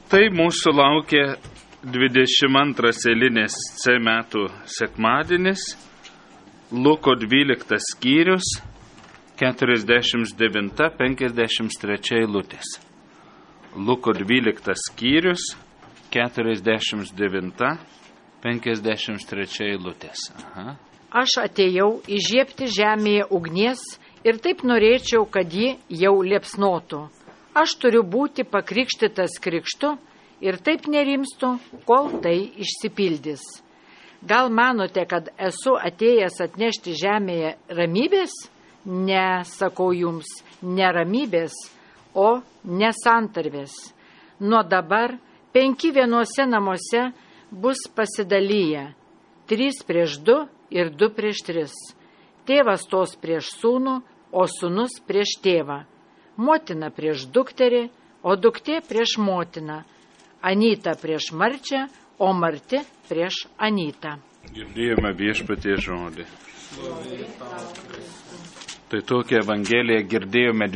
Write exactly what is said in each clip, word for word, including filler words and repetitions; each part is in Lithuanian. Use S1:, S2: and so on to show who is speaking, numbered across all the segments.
S1: Tai mūsų laukia dvidešimt antras eilinės C metų sekmadienis, Luko dvyliktas skyrius, keturiasdešimt devinta penkiasdešimt trečia eilutės. Luko dvyliktas skyrius, keturiasdešimt devinta penkiasdešimt trečia eilutės. Aha.
S2: Aš atėjau įžiebti žemėje ugnies ir taip norėčiau, kad ji jau liepsnotų. Aš turiu būti pakrikštytas krikštu ir taip nerimstu, kol tai išsipildys. Gal manote, kad esu atėjęs atnešti žemėje ramybės? Ne, sakau jums, ne ramybės, o nesantarvės. Nuo dabar penki vienuose namuose bus pasidalyję, trys prieš du ir du prieš tris. Tėvas stos prieš sūnų, o sūnus prieš tėvą. Motina prieš dukterį, o duktė prieš motiną. Anyta prieš marčią, o marti prieš anytą.
S1: Girdėjome viešpaties žodį. Tai tokią evangeliją girdėjome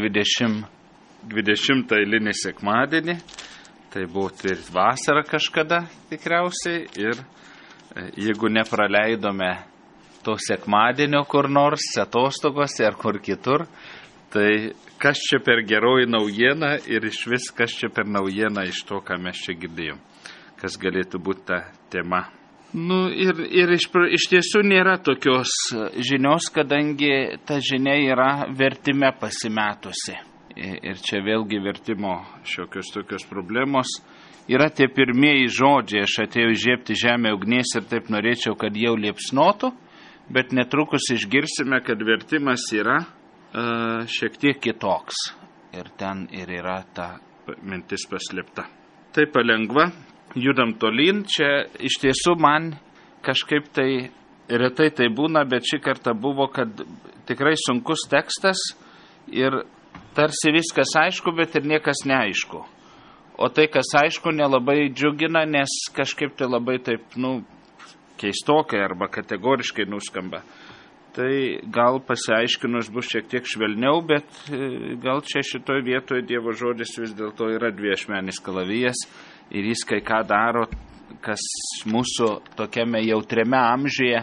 S1: dvidešimtą eilinį sekmadienį. Tai buvo ir vasara kažkada tikriausiai. Ir jeigu nepraleidome to sekmadienio kur nors, atostogose ar kur kitur, tai kas čia per geroji naujiena ir iš vis kas čia per naujiena iš to, ką mes čia girdėjom. Kas galėtų būti ta tema. Nu, ir ir iš, iš tiesų nėra tokios žinios, kadangi ta žinia yra vertime pasimetusi. Ir čia vėlgi vertimo šiokios tokios problemos. Yra tie pirmieji žodžiai, aš atėjau įžiebti žemę ugnies ir taip norėčiau, kad jau liepsnotų, bet netrukus išgirsime, kad vertimas yra uh, šiek tiek kitoks. Ir ten ir yra ta mintis paslėpta. Tai palengva, judam tolyn. Čia iš tiesų man kažkaip tai retai tai būna, bet šį kartą buvo, kad tikrai sunkus tekstas ir tarsi viskas aišku, bet ir niekas neaišku. O tai, kas aišku, nelabai džiugina, nes kažkaip tai labai taip, nu, keistokai arba kategoriškai nuskamba. Tai gal pasiaiškinus bus šiek tiek švelniau, bet gal čia šitoje vietoje Dievo žodis vis dėlto yra dviašmenis kalavijas ir jis kai ką daro, kas mūsų tokiame jautriame amžiuje,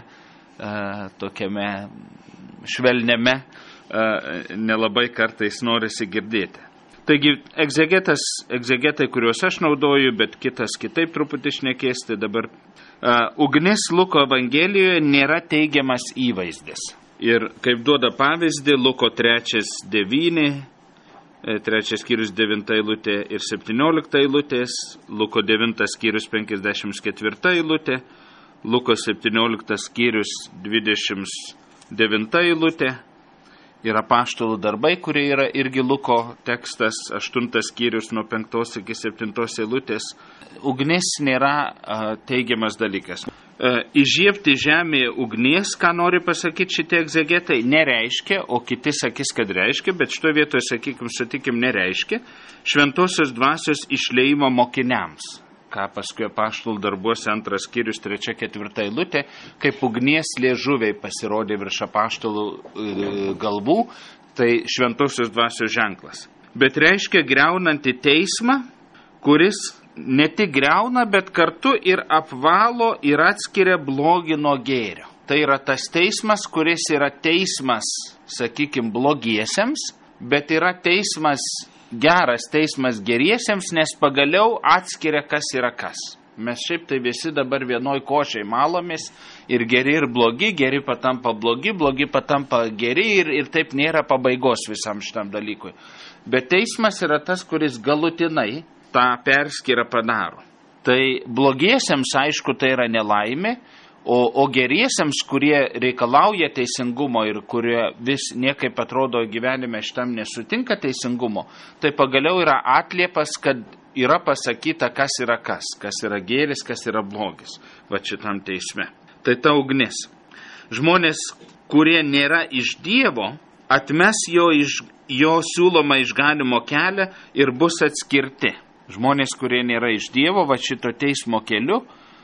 S1: tokiame švelniame, nelabai kartais norisi girdėti. Taigi, egzegetas, egzegetai, kuriuos aš naudoju, bet kitas kitaip truputį šnekės, tai dabar uh, ugnis Luko evangelijoje nėra teigiamas įvaizdis. Ir kaip duoda pavyzdį, Luko trečias devyni, trečias skyrius devinta eilutė ir septyniolikta eilutės, Luko devintas skyrius penkiasdešimt ketvirta eilutė, Luko septynioliktas skyrius dvidešimt devinta eilutė. Yra apaštalų darbai, kurie yra irgi Luko tekstas, aštuntas skyrius nuo penktos iki septintos eilutės. Ugnis nėra a, teigiamas dalykas. A, įžiebti žemėje ugnies, ką nori pasakyti šitie egzegetai, nereiškia, o kiti sakys, kad reiškia, bet šitoje vietoje, sakykim, sutikim, nereiškia šventosios dvasios išleimo mokiniams. Ką paskui apaštalų darbuose antras skyrius, trečia, ketvirta eilutė, kaip ugnies liežuviai pasirodė virš apaštalų e, galvų, tai šventosios dvasios ženklas. Bet reiškia greunantį teismą, kuris ne tik greuna, bet kartu ir apvalo ir atskiria blogį nuo gėrio. Tai yra tas teismas, kuris yra teismas, sakykim, blogiesiems, bet yra teismas geras teismas geriesiems, nes pagaliau atskiria, kas yra kas. Mes šiaip tai visi dabar vienoj košiai malomės ir geri ir blogi, geri patampa blogi, blogi patampa geri ir, ir taip nėra pabaigos visam šitam dalykui. Bet teismas yra tas, kuris galutinai tą perskirą padaro. Tai blogiesiems, aišku, tai yra nelaimė, O, o geriesiems, kurie reikalauja teisingumo ir kurie vis niekaip atrodo gyvenime šitam nesutinka teisingumo, tai pagaliau yra atliepas, kad yra pasakyta, kas yra kas, kas yra gėris, kas yra blogis, va šitam teisme. Tai ta ugnis. Žmonės, kurie nėra iš Dievo, atmes jo, iš, jo siūlomą išganimo kelią ir bus atskirti. Žmonės, kurie nėra iš Dievo, va šito teismo keliu,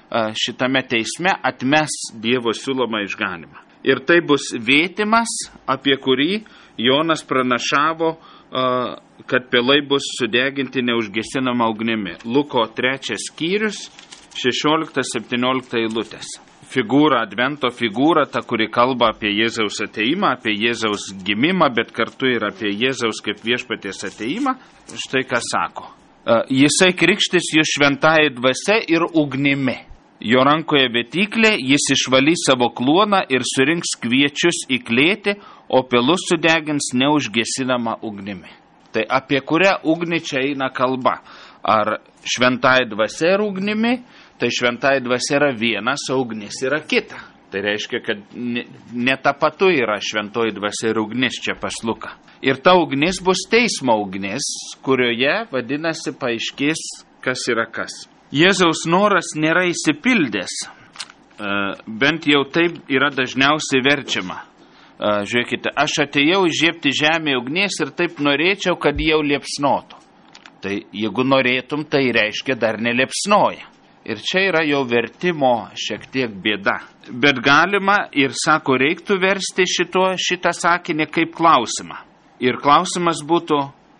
S1: šitame teisme atmes Dievo siūlomą išganimą. Ir tai bus vėtimas, apie kurį Jonas pranašavo kad pelai bus sudeginti neužgesinama ugnimi. Luko trečias skyrius, šešiolikta septyniolikta eilutės. Figūra, advento figūra, ta, kuri kalba apie Jėzaus ateimą, apie Jėzaus gimimą, bet kartu ir apie Jėzaus kaip viešpaties ateimą. Štai ką sako. Jisai krikštis jūs šventąja dvasia ir ugnimi. Jo rankoje vėtyklė, jis išvalys savo kluoną ir surinks kviečius į klėtį, o pelus sudegins neužgesinama ugnimi. Tai apie kurią ugnį čia eina kalba? Ar šventąja dvasia ir ugnimi? Tai šventąja dvasia yra vienas, o ugnis yra kita. Tai reiškia, kad ne, ne ta patu yra šventoji dvasia ir ugnis čia pas Luką. Ir ta ugnis bus teismo ugnis, kurioje, vadinasi, paaiškės, kas yra kas. Jėzaus noras nėra išsipildęs, bent jau taip yra dažniausiai verčiama. Žiūrėkite, aš atėjau įžiebti žemė ugnies ir taip norėčiau, kad jau liepsnotų. Tai jeigu norėtum, tai reiškia dar neliepsnoja. Ir čia yra jau vertimo šiek tiek bėda. Bet galima ir sako, reiktų versti šito, šitą sakinį kaip klausimą. Ir klausimas būtų,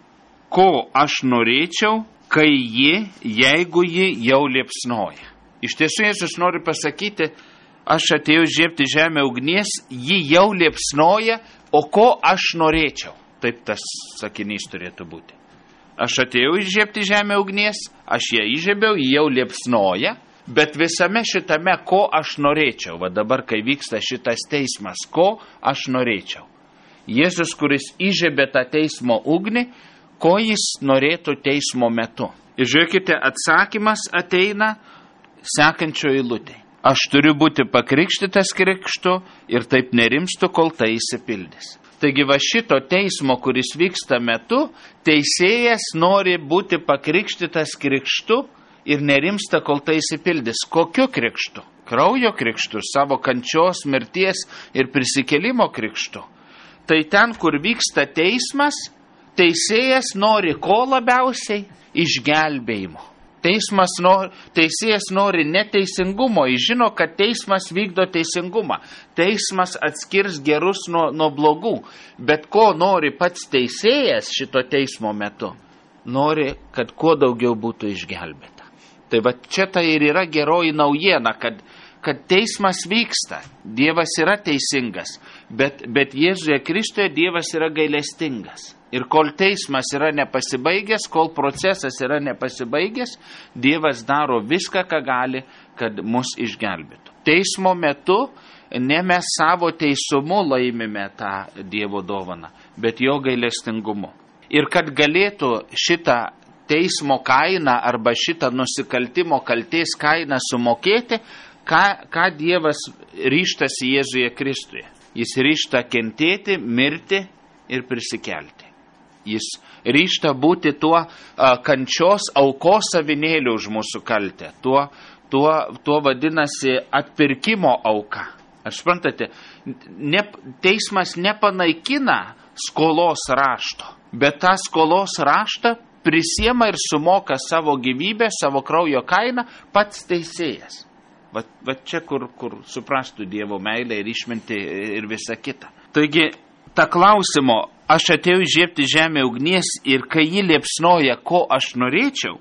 S1: ko aš norėčiau, kai ji, jeigu ji jau liepsnoja. Iš tiesų Jėzus nori pasakyti, aš atėjau žiebti žemę ugnies, ji jau liepsnoja, o ko aš norėčiau. Taip tas sakinys turėtų būti. Aš atėjau įžiebti žemę ugnies, aš ją įžiebiau, ji jau liepsnoja, bet visame šitame, ko aš norėčiau, va dabar, kai vyksta šitas teismas, ko aš norėčiau. Jėzus, kuris įžiebė tą teismo ugnį, ko jis norėtų teismo metu. Ir žiūrėkite, atsakymas ateina sekančio eilutė. Aš turiu būti pakrikštytas krikštu ir taip nerimstu, kol tai įsipildys. Taigi va šito teismo, kuris vyksta metu, teisėjas nori būti pakrikštytas krikštu ir nerimsta, kol tai įsipildys. Kokiu krikštu? Kraujo krikštu, savo kančios, mirties ir prisikėlimo krikštu. Tai ten, kur vyksta teismas, teisėjas nori ko labiausiai? Išgelbėjimo. Teismas nori, teisėjas nori neteisingumo, jis žino, kad teismas vykdo teisingumą. Teismas atskirs gerus nuo, nuo blogų. Bet ko nori pats teisėjas šito teismo metu? Nori, kad kuo daugiau būtų išgelbėta. Tai va čia tai ir yra geroji naujiena, kad, kad teismas vyksta. Dievas yra teisingas, bet, bet Jėzuje Kristuje Dievas yra gailestingas. Ir kol teismas yra nepasibaigęs, kol procesas yra nepasibaigęs, Dievas daro viską, ką gali, kad mus išgelbėtų. Teismo metu ne mes savo teisumu laimime tą Dievo dovaną, bet jo gailestingumu. Ir kad galėtų šitą teismo kainą arba šitą nusikaltimo kaltės kainą sumokėti, ką, ką Dievas ryžtasi Jėzuje Kristuje. Jis ryžta kentėti, mirti ir prisikelti. Jis ryžta būti tuo a, kančios aukos avinėliu už mūsų kaltę. Tuo, tuo, tuo vadinasi atpirkimo auka. Aš suprantate, ne, teismas nepanaikina skolos rašto, bet tą skolos raštą prisiema ir sumoka savo gyvybę, savo kraujo kainą pats teisėjas. Va, va čia, kur, kur suprastų Dievo meilę ir išmintį ir visa kita. Taigi, ta klausimo, aš atėjau įžiebti žemę ugnies ir kai ji liepsnoja, ko aš norėčiau,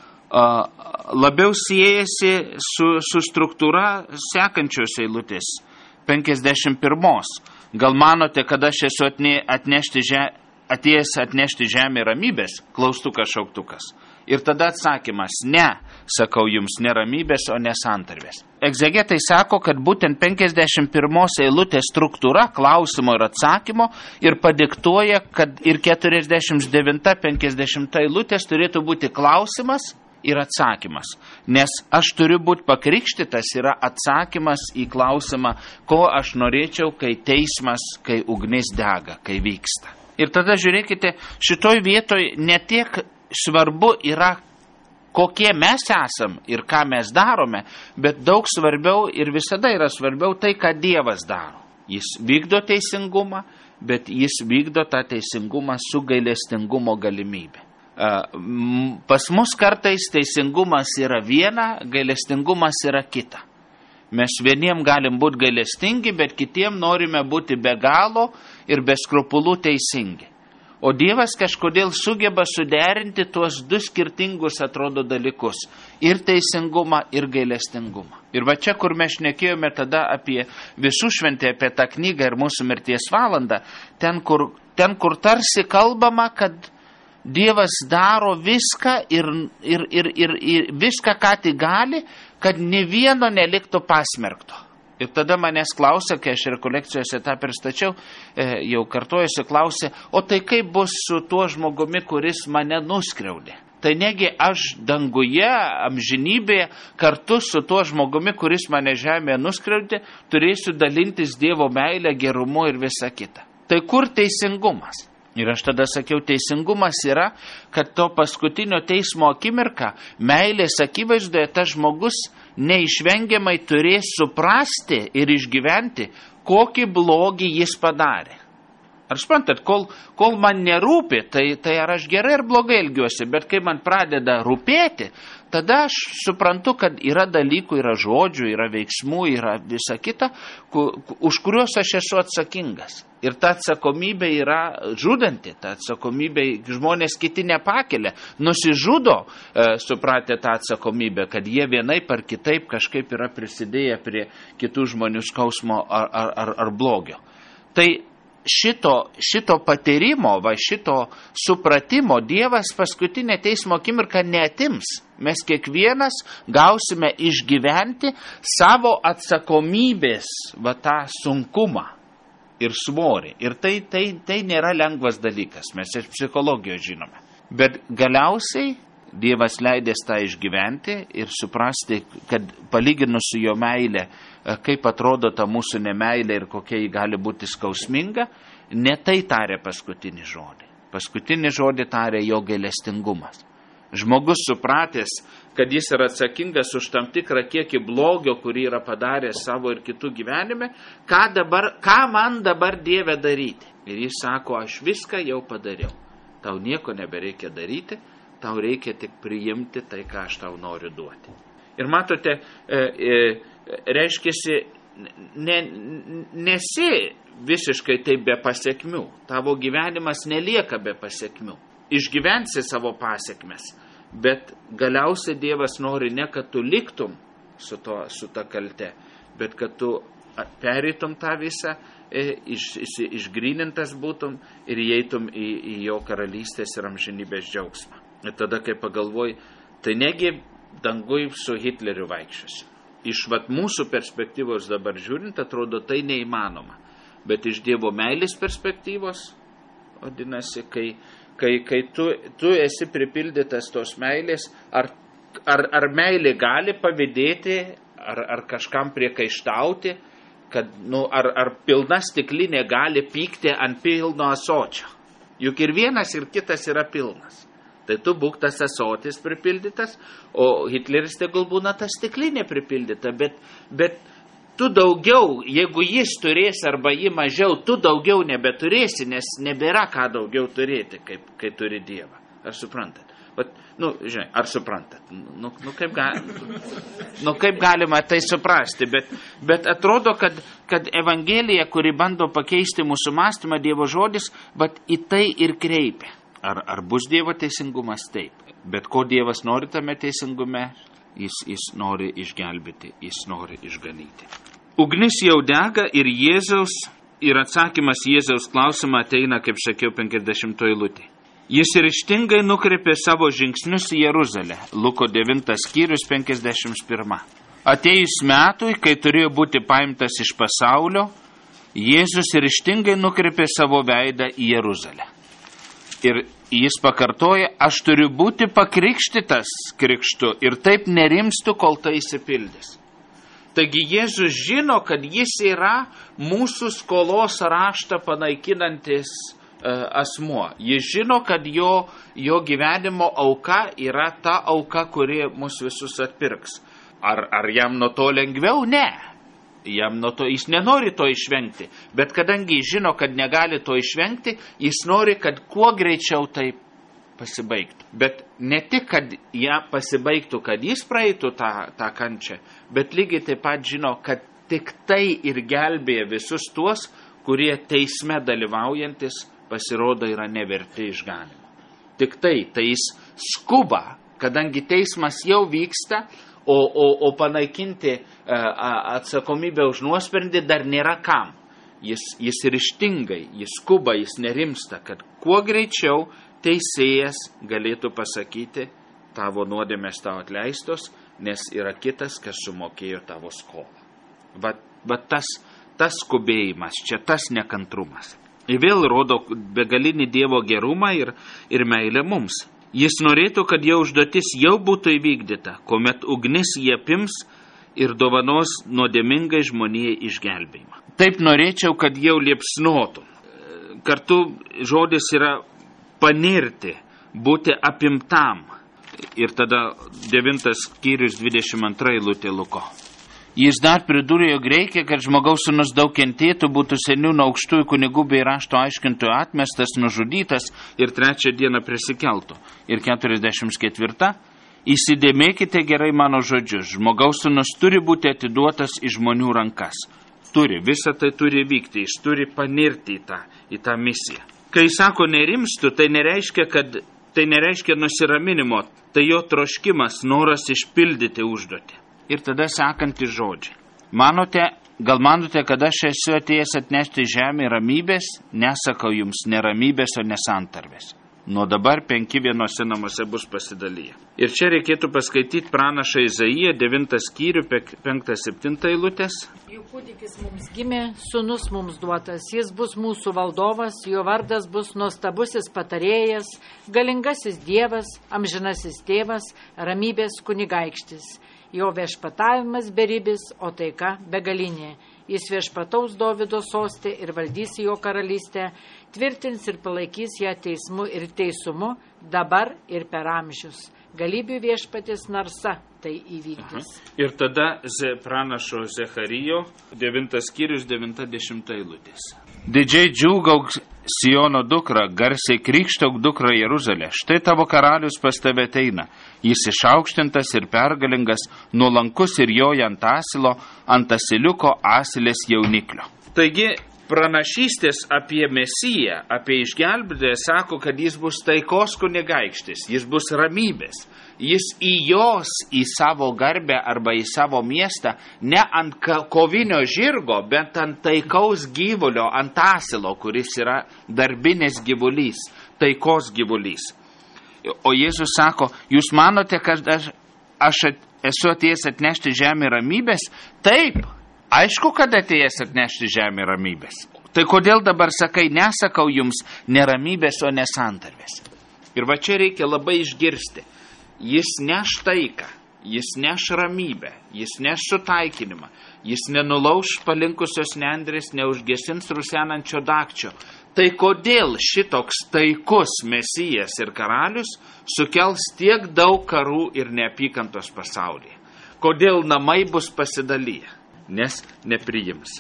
S1: labiau siejasi su, su struktūra sekančios eilutės, penkiasdešimt pirmos. Gal manote, kad aš esu atnešti žemę, atėjęs atnešti žemę ramybės? Klaustukas, šauktukas. Ir tada atsakymas, ne, sakau jums, ne ramybės, o ne santarvės. Egzegetai sako, kad būtent penkiasdešimt pirmos eilutės struktūra klausimo ir atsakymo ir padiktuoja, kad ir keturiasdešimt devinta penkiasdešimta eilutės turėtų būti klausimas ir atsakymas. Nes aš turiu būti pakrikštytas yra atsakymas į klausimą, ko aš norėčiau, kai teismas, kai ugnis dega, kai vyksta. Ir tada žiūrėkite, šitoj vietoj ne tiek svarbu yra, kokie mes esam ir ką mes darome, bet daug svarbiau ir visada yra svarbiau tai, ką Dievas daro. Jis vykdo teisingumą, bet jis vykdo tą teisingumą su gailestingumo galimybė. Pas mus kartais teisingumas yra viena, gailestingumas yra kita. Mes vieniem galim būti gailestingi, bet kitiem norime būti be galo ir be skrupulų teisingi. O Dievas kažkodėl sugeba suderinti tuos du skirtingus, atrodo, dalykus. Ir teisingumą, ir gailestingumą. Ir va čia, kur mes šnekėjome tada apie visų šventę, apie tą knygą ir mūsų mirties valandą, ten kur, ten, kur tarsi kalbama, kad Dievas daro viską ir, ir, ir, ir, ir viską, ką tik gali, kad ne vieno neliktų pasmerkto. Ir tada manęs klausia, kai aš rekolekcijose tą pristačiau, e, jau kartuojusi klausė, o tai kaip bus su tuo žmogumi, kuris mane nuskriaudė? Tai negi aš danguje, amžinybėje, kartu su tuo žmogumi, kuris mane žemėje nuskriaudė, turėsiu dalintis Dievo meilę, gerumu ir visa kita. Tai kur teisingumas? Ir aš tada sakiau, teisingumas yra, kad to paskutinio teismo akimirką, meilės akivaizdoje, tas žmogus neišvengiamai turės suprasti ir išgyventi, kokį blogį jis padarė. Ar suprantat, kol, kol man nerūpi, tai, tai ar aš gerai ar blogai elgiuosi, bet kai man pradeda rūpėti, tada aš suprantu, kad yra dalykų, yra žodžių, yra veiksmų, yra visa kita, ku, už kuriuos aš esu atsakingas. Ir ta atsakomybė yra žudanti, ta atsakomybė žmonės kiti nepakelia, nusižudo, e, supratę tą atsakomybę, kad jie vienaip ar kitaip kažkaip yra prisidėję prie kitų žmonių skausmo ar, ar, ar, ar blogio. Tai šito, šito patyrimo, va šito supratimo Dievas paskutinę teismo akimirką neatims. Mes kiekvienas gausime išgyventi savo atsakomybės, va tą sunkumą ir svorį. Ir tai, tai, tai nėra lengvas dalykas, mes iš psichologijos žinome. Bet galiausiai Dievas leidės tą išgyventi ir suprasti, kad palyginus su jo meilė, kaip atrodo ta mūsų nemeilė ir kokia ji gali būti skausminga, ne tai tarė paskutinį žodį. Paskutinį žodį tarė jo gailestingumas. Žmogus supratęs, kad jis yra atsakingas už tam tikrą kiekį blogio, kurį yra padaręs savo ir kitų gyvenime, ką, dabar, ką man dabar Dieve daryti? Ir jis sako, aš viską jau padariau. Tau nieko nebereikia daryti, tau reikia tik priimti tai, ką aš tau noriu duoti. Ir matote, e, e, reiškiasi, ne, nesi visiškai taip be pasiekmių. Tavo gyvenimas nelieka be pasiekmių. Išgyvensi savo pasiekmes, bet galiausiai Dievas nori ne, kad tu liktum su, to, su ta kalte, bet kad tu pereitum tą visą, e, iš, iš, išgrynintas būtum ir įeitum į, į jo karalystės ir amžinybės džiaugsmą. Ir tada, kai pagalvoji, tai negi dangui su Hitleriu vaikščiosi. Iš vat mūsų perspektyvos dabar žiūrint, atrodo, tai neįmanoma. Bet iš Dievo meilės perspektyvos, vadinasi, kai, kai, kai tu, tu esi pripildytas tos meilės, ar, ar, ar meilė gali pavydėti, ar, ar kažkam priekaištauti, kad, nu, ar, ar pilna stiklinė gali pykti ant pilno ąsočio. Juk ir vienas, ir kitas yra pilnas. Tai tu būk tas ąsotis pripildytas, o Hitleris tegul būna ta stiklinė pripildyta, bet, bet tu daugiau, jeigu jis turės arba jį mažiau, tu daugiau nebeturėsi, nes nebėra ką daugiau turėti, kaip, kai turi Dievą. Ar suprantat? Vat, nu, žinai, ar suprantat? Nu, nu, kaip, ga, nu, kaip galima tai suprasti? Bet, bet atrodo, kad, kad Evangelija, kuri bando pakeisti mūsų mąstymą, Dievo žodis, bet į tai ir kreipia. Ar, ar bus Dievo teisingumas? Taip. Bet ko Dievas nori tame teisingume? Jis, jis nori išgelbėti, jis nori išganyti. Ugnis jau dega ir Jėzaus, ir atsakymas Jėzaus klausimą ateina, kaip sakiau, penkiasdešimtoji eilutė. Jis ryžtingai nukreipė savo žingsnius į Jeruzalę. Luko devintas skyrius penkiasdešimt pirma. Atėjus metui, kai turėjo būti paimtas iš pasaulio, Jėzus ryžtingai nukreipė savo veidą į Jeruzalę. Ir jis pakartoja, aš turiu būti pakrikštytas krikštu ir taip nerimstu, kol tai įsipildys. Taigi Jėzus žino, kad jis yra mūsų skolos raštą panaikinantis e, asmuo. Jis žino, kad jo, jo gyvenimo auka yra ta auka, kuri mus visus atpirks. Ar, ar jam nuo to lengviau? Ne. Jam nuo to, jis nenori to išvengti, bet kadangi jis žino, kad negali to išvengti, jis nori, kad kuo greičiau tai pasibaigtų. Bet ne tik, kad ją pasibaigtų, kad jis praeitų tą, tą kančią, bet lygiai taip pat žino, kad tik tai ir gelbėja visus tuos, kurie teisme dalyvaujantis pasirodo yra neverti išganimo. Tik tai, tai jis skuba, kadangi teismas jau vyksta, o, o, o panaikinti atsakomybę už nuosprendį dar nėra kam. Jis, jis ryžtingai, jis skuba, jis nerimsta, kad kuo greičiau teisėjas galėtų pasakyti, tavo nuodėmės tau atleistos, nes yra kitas, kas sumokėjo tavo skolą. Bet, bet tas, tas skubėjimas, čia tas nekantrumas. Ir vėl rodo begalinį Dievo gerumą ir, ir meilę mums. Jis norėtų, kad jo užduotis jau būtų įvykdyta, kuomet ugnis jį apims ir dovanos nuodėmingai žmonijai išgelbėjimą. Taip norėčiau, kad jau liepsnotų. Kartu žodis yra panirti, būti apimtam. Ir tada devintas skyrius dvidešimt antra eilutė Luko. Jis dar pridūrė, jog reikia, kad žmogaus sūnus daug kentėtų, būtų seniūnų aukštųjų kunigų bei rašto aiškintojų atmestas, nužudytas ir trečią dieną prisikeltų. Ir keturiasdešimt ketvirta. Įsidėmėkite gerai mano žodžius. Žmogaus sūnus turi būti atiduotas į žmonių rankas. Turi, visa tai turi vykti, jis turi panirti į tą, į tą misiją. Kai sako nerimstu, tai nereiškia, kad tai nereiškia nusiraminimo, tai jo troškimas, noras išpildyti užduotį. Ir tada sekantys žodžiai. Manote, gal manote, kad aš esu atėjęs atnešti žemę ramybės? Nesakau jums neramybės, o nesantarvės. Nuo dabar penki vienose namuose bus pasidalyję. Ir čia reikėtų paskaityti pranašą Izaiją, devintą skyrių, penktą septintą eilutės.
S2: Juk kūdikis mums gimė, sūnus mums duotas, jis bus mūsų valdovas, jo vardas bus nuostabusis patarėjas, galingasis Dievas, amžinasis tėvas, ramybės kunigaikštis. Jo viešpatavimas beribis, o taika begalinė. Jis viešpataus Dovydo sostė ir valdys jo karalystę, tvirtins ir palaikys ją teismu ir teisumu, dabar ir per amžius. Galybių viešpatis narsa tai įvykdys.
S1: Aha. Ir tada pranašo Zecharijo, devintas skyrius, devinta dešimta eilutės. Didžiai džiūgauk Siono dukra, garsiai krikštauk dukra Jeruzalė. Štai tavo karalius pas tave ateina. Jis išaukštintas ir pergalingas, nuolankus ir joja ant asilo, ant asiliuko asilės jauniklio. Taigi, pranašystės apie Mesiją, apie išgelbėtoją sako, kad jis bus taikos kunigaikštis, jis bus ramybės. Jis įjos į savo garbę arba į savo miestą ne ant kovinio žirgo, bet ant taikaus gyvulio, ant asilo, kuris yra darbinis gyvulys, taikos gyvulys. O Jėzus sako, jūs manote, kad aš, aš esu atėjęs atnešti žemę ramybės? Taip, aišku, kad atėjęs atnešti žemę ramybės. Tai kodėl dabar sakai, nesakau jums neramybės, o nesantarvės? Ir va čia reikia labai išgirsti. Jis neš taiką, jis neš ramybę, jis neš sutaikinimą, jis nenulauš palinkusios nendrės, neužgesins rusenančio dakčio. Tai kodėl šitoks taikus Mesijas ir karalius sukels tiek daug karų ir neapykantos pasaulyje? Kodėl namai bus pasidalyję? Nes nepriims.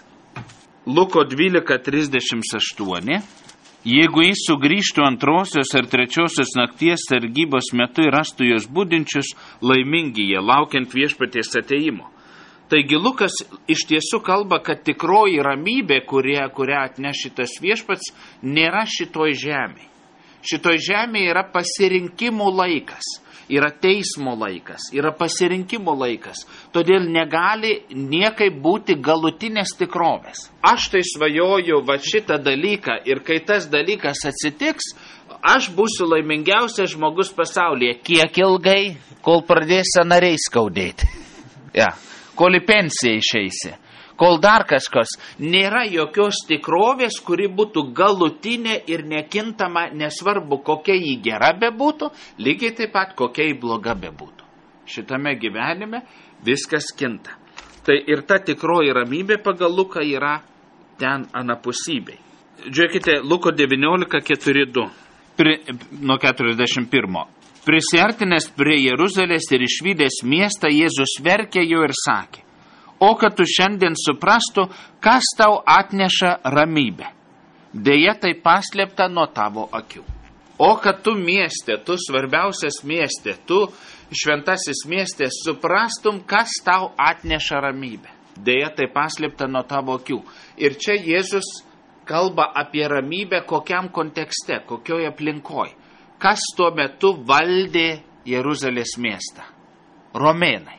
S1: Luko dvylika trisdešimt aštuoni. Jeigu jis sugrįžtų antrosios ar trečiosios nakties sargybos metu ir rastų jos budinčius, laimingi jie, laukiant viešpaties ateimo. Taigi Lukas iš tiesų kalba, kad tikroji ramybė, kurią, kurią atneš šitas viešpats, nėra šitoj žemėje. Šitoj žemėje yra pasirinkimų laikas, yra teismo laikas, yra pasirinkimo laikas. Todėl negali niekai būti galutinės tikrovės. Aš tai svajoju va šitą dalyką ir kai tas dalykas atsitiks, aš būsiu laimingiausias žmogus pasaulyje. Kiek ilgai, kol pradės sąnariai skaudėti. Ja, kol į pensiją išeisi. Kol dar kažkas, nėra jokios tikrovės, kuri būtų galutinė ir nekintama, nesvarbu, kokia jį gera bebūtų, lygiai taip pat kokia jį bloga bebūtų. Šitame gyvenime viskas kinta. Tai ir ta tikroji ramybė pagal Luką yra ten anapusybei. Žiūrėkite, Luko devyniolika keturi du, Pri, nuo keturiasdešimt pirmo. Prisiartinęs prie Jeruzalės ir išvydęs miestą, Jėzus verkė jo ir sakė, o kad tu šiandien suprastų, kas tau atneša ramybę. Deja, tai paslėpta nuo tavo akių. O kad tu mieste, tu svarbiausias mieste, tu šventasis mieste, suprastum, kas tau atneša ramybę. Deja, tai paslėpta nuo tavo akių. Ir čia Jėzus kalba apie ramybę kokiam kontekste, kokioje aplinkoje. Kas tuo metu valdė Jeruzalės miestą? Romėnai.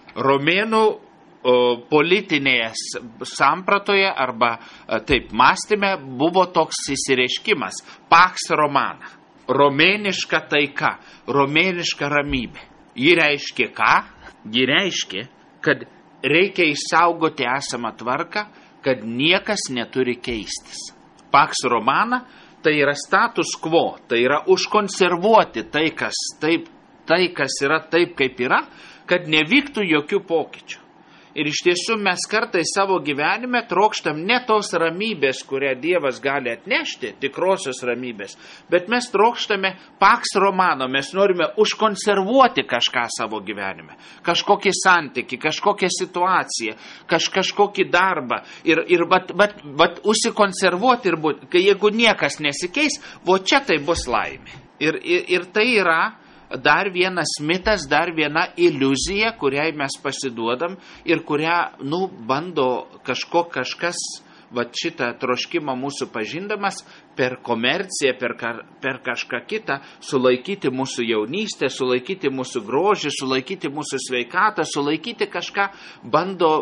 S1: Romėnų o, politinėje sampratoje arba taip mąstyme buvo toks įsireiškimas Pax Romana. Romėniška taika, romėniška ramybė. Ji reiškia ką? Ji reiškia, kad reikia išsaugoti esamą tvarką, kad niekas neturi keistis. Pax Romana tai yra status quo, tai yra užkonservuoti tai, kas, taip, tai, kas yra taip, kaip yra, kad nevyktų jokių pokyčių. Ir iš tiesų mes kartais savo gyvenime trokštam ne tos ramybės, kurią Dievas gali atnešti, tikrosios ramybės, bet mes trokštame Pax Romano, mes norime užkonservuoti kažką savo gyvenime, kažkokį santykį, kažkokią situaciją, kaž, kažkokį darbą ir, ir vat, vat, vat, užsikonservuoti ir būti, kai jeigu niekas nesikeis, vo čia tai bus laimė. Ir, ir, ir tai yra dar vienas mitas, dar viena iliuzija, kuriai mes pasiduodam ir kurią, nu, bando kažko kažkas, va šitą troškimą mūsų pažindamas, per komerciją, per, per kažką kitą, sulaikyti mūsų jaunystę, sulaikyti mūsų grožį, sulaikyti mūsų sveikatą, sulaikyti kažką, bando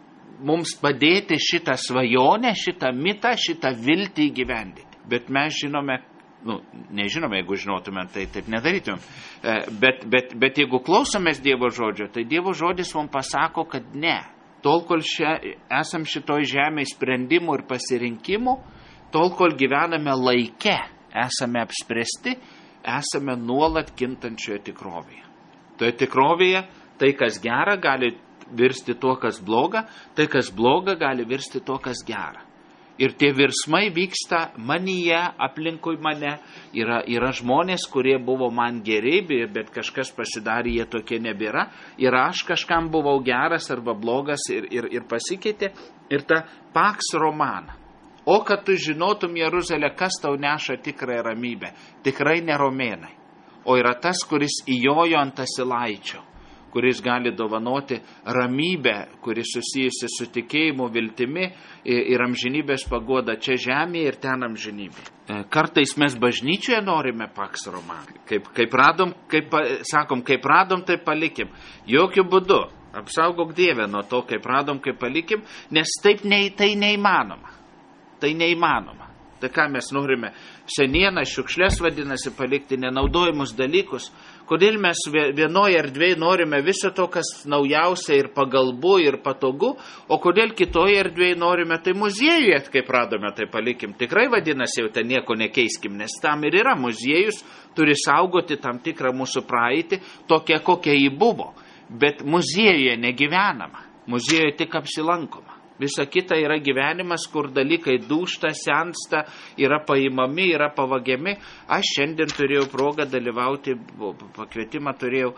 S1: mums padėti šitą svajonę, šitą mitą, šitą viltį įgyvendinti. Bet mes žinome, nu, nežinome, jeigu žinotumėm, tai taip nedarytumėm. Bet, bet, bet jeigu klausomės Dievo žodžio, tai Dievo žodis mums pasako, kad ne. Tol, kol šia, esam šitoj žemėje sprendimų ir pasirinkimų, tol, kol gyvename laike, esame apspręsti, esame nuolat kintančioje tikrovėje. Toje tikrovėje tai, kas gera, gali virsti tuo, kas bloga, tai, kas bloga, gali virsti tuo, kas gera. Ir tie virsmai vyksta manyje, aplinkui mane. Yra, yra žmonės, kurie buvo man geri, bet kažkas pasidarė, jie tokie nebėra. Ir aš kažkam buvau geras arba blogas ir, ir, ir pasikeitė. Ir ta Pax Romana. O kad tu žinotum, Jeruzalė, kas tau neša tikrąją ramybę. Tikrai ne romėnai. O yra tas, kuris įjojo ant Asilaičio, kuris gali dovanoti ramybę, kuris susijusi su tikėjimu, viltimi ir amžinybės paguoda čia žemėje ir ten amžinybė. Kartais mes bažnyčioje norime Pax Romana. Kaip, kaip radom, kaip, sakom, kaip radom, tai palikim. Jokių būdų. Apsaugok Dievę nuo to, kaip radom, kaip palikim, nes taip ne, tai neįmanoma. Tai neįmanoma. Tai ką mes norime? Senieną, šiukšlės vadinasi, palikti nenaudojimus dalykus. Kodėl mes vienoje erdvėje norime viso to, kas naujausia ir pagalbu ir patogu, o kodėl kitoje erdvėje norime tai muziejuje, kaip radome, tai palikim. Tikrai vadinasi, jau ten nieko nekeiskim, nes tam ir yra. Muziejus turi saugoti tam tikrą mūsų praeitį, tokia, kokia jį buvo. Bet muziejuje negyvenama. Muziejuje tik apsilankoma. Visa kita yra gyvenimas, kur dalykai dūšta, sensta, yra paimami, yra pavagiami. Aš šiandien turėjau progą dalyvauti, pakvietimą turėjau,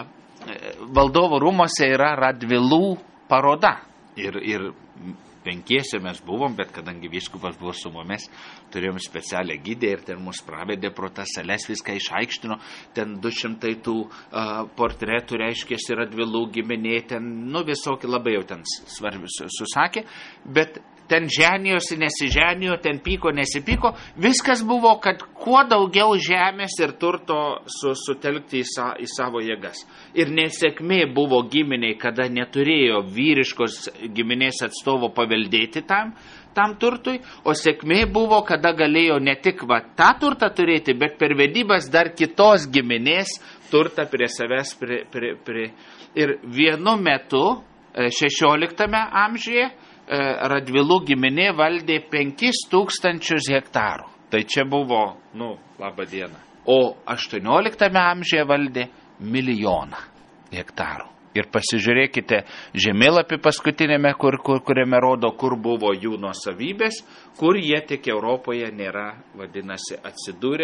S1: valdovo rūmose yra Radvilų paroda. Ir, ir penkiese mes buvom, bet kadangi vyskupas buvo su mumis, turėjom specialią gidę ir ten mus pravedė pro tas sales, viską išaikštino, ten du šimtai tų uh, portretų, reiškėsi Radvilų giminė, ten, nu, visokį labai jau ten svarbius susakė, bet ten ženijosi, nesiženijo, ten pyko, nesipyko, viskas buvo, kad kuo daugiau žemės ir turto su, sutelkti į, sa, į savo jėgas. Ir nesėkmė buvo giminiai, kada neturėjo vyriškos giminės atstovo paveldėti tam, tam turtui, o sėkmė buvo, kada galėjo ne tik va, tą turtą turėti, bet per vedybas dar kitos giminės turtą prie savęs. Prie, prie, prie. Ir vienu metu, šešioliktame amžiuje, Radvilų giminė valdė penkis tūkstančius hektarų. Tai čia buvo, nu, laba diena. O aštuonioliktame amžiuje valdė milijoną hektarų. Ir pasižiūrėkite žemėlapį paskutinėme, kur, kur, kuriame rodo, kur buvo jų nuosavybės, kur jie tik Europoje nėra, vadinasi, atsidūrė,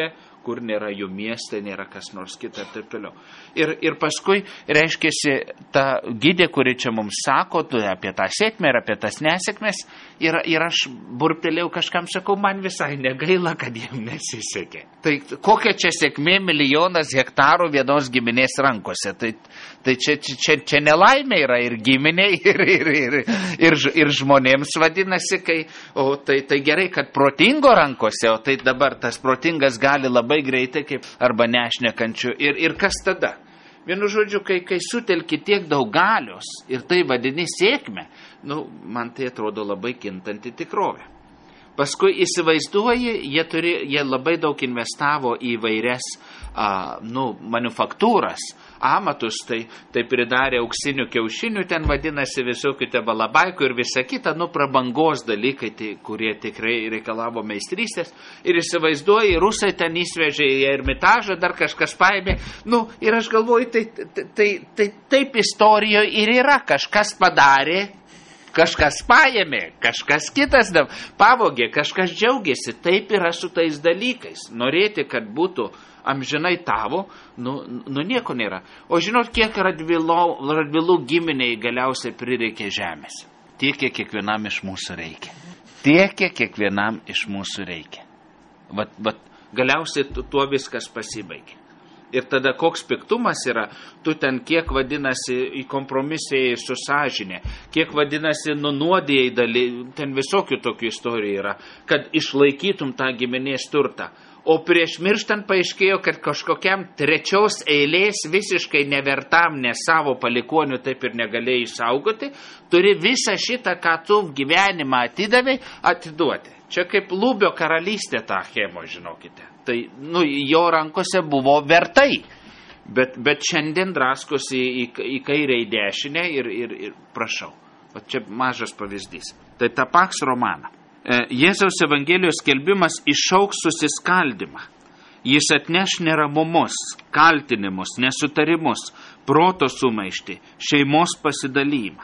S1: kažkur, nėra jų mieste, nėra kas nors kita ir taip toliau. Ir, ir paskui, reiškiasi, ta gidė, kuri čia mums sako apie tą sėkmę ir apie tas nesėkmės, ir, ir aš burptelėjau kažkam, sakau, man visai negaila, kad jiem nesisekė. Tai kokia čia sėkmė milijonas hektarų vienos giminės rankose? Tai, tai čia, čia, čia nelaimė yra ir giminiai, ir, ir, ir, ir, ir žmonėms vadinasi, kai, o tai, tai gerai, kad protingo rankose, o tai dabar tas protingas gali labai greitai, kaip arba nešnekančių. Ir, ir kas tada? Vienu žodžiu, kai, kai sutelki tiek daug galios ir tai vadini sėkmę, nu, man tai atrodo labai kintanti tikrovė. Paskui įsivaizduoji, jie, turi, jie labai daug investavo į vairias a, nu, manufaktūras, amatus, tai, tai pridarė auksinių kiaušinių, ten vadinasi visokių te balabaikų ir visa kita, nu, prabangos dalykai, tai, kurie tikrai reikalavo meistrystės. Ir įsivaizduoji, rusai ten įsvežė į Ermitažą, dar kažkas paėmė. Nu, ir aš galvoju, tai, tai, tai, tai taip istorijoje ir yra, kažkas padarė, kažkas paėmė, kažkas kitas pavogė, kažkas džiaugiasi. Taip yra su tais dalykais. Norėti, kad būtų amžinai tavo, nu, nu nieko nėra. O žinot, kiek Radvilų, Radvilų giminiai galiausiai prireikė žemės? Tiek, kiek kiekvienam iš mūsų reikia. Tiek, kiek kiekvienam iš mūsų reikia. Vat, vat, galiausiai tuo viskas pasibaigė. Ir tada koks piktumas yra, tu ten kiek vadinasi į kompromisėjai su sąžinė, kiek vadinasi nunuodėjai daly, ten visokių tokių istorijų yra, kad išlaikytum tą giminės turtą. O prieš mirštant paaiškėjo, kad kažkokiam trečios eilės visiškai nevertam, ne savo palikonių taip ir negalėjai išsaugoti, turi visą šitą, ką tu gyvenimą atidavai, atiduoti. Čia kaip Lubio karalystė tą Achemo, žinokite. Tai, nu, jo rankose buvo vertai. Bet, bet šiandien draskosi į, į kairę į dešinę ir, ir, ir prašau. O čia mažas pavyzdys. Tai tą Paks romaną. Jėzaus Evangelijos skelbimas išauks susiskaldimą. Jis atneš neramumus, kaltinimus, nesutarimus, proto sumaištį, šeimos pasidalymą.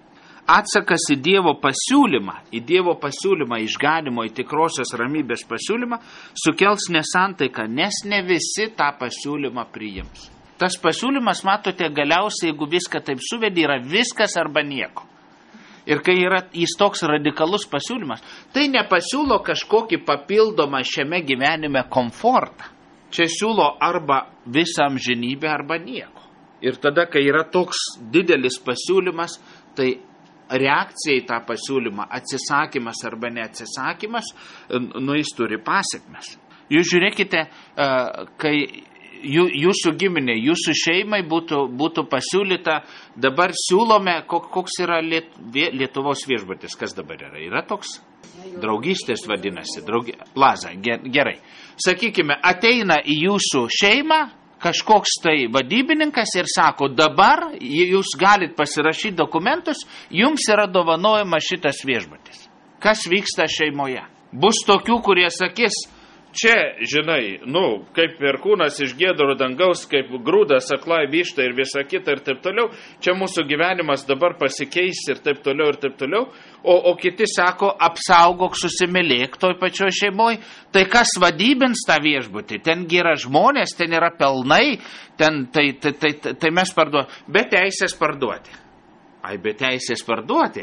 S1: Atsakas į Dievo pasiūlymą, į Dievo pasiūlymą išganimo, į tikrosios ramybės pasiūlymą, sukels nesantaiką, nes ne visi tą pasiūlymą priims. Tas pasiūlymas, matote, galiausiai, jeigu viską taip suvedi, yra viskas arba nieko. Ir kai yra jis toks radikalus pasiūlymas, tai nepasiūlo kažkokį papildomą šiame gyvenime komfortą. Čia siūlo arba visą amžinybę, arba nieko. Ir tada, kai yra toks didelis pasiūlymas, tai reakcija į tą pasiūlymą, atsisakymas arba neatsisakymas, nu jis turi pasiekmes. Jūs žiūrėkite, kai jūsų giminė, jūsų šeimai būtų, būtų pasiūlyta, dabar siūlome, koks yra Liet, Lietuvos viešbutis, kas dabar yra? Yra toks? Draugystės vadinasi, draugi, plaza, gerai. Sakykime, ateina į jūsų šeimą kažkoks tai vadybininkas ir sako, dabar jūs galit pasirašyti dokumentus, jums yra dovanojama šitas viešbutis. Kas vyksta šeimoje? Bus tokių, kurie sakys, čia, žinai, nu, kaip perkūnas iš giedro dangaus, kaip grūdas aklai višta ir visa kita ir taip toliau, čia mūsų gyvenimas dabar pasikeis ir taip toliau ir taip toliau, o, o kiti sako, apsaugok, susimylėk toj pačioj šeimoj, tai kas vadybins tą viešbutį, ten yra žmonės, ten yra pelnai, ten, tai, tai, tai, tai, tai mes parduodame, be teisės parduoti. Ai, be teisės parduoti?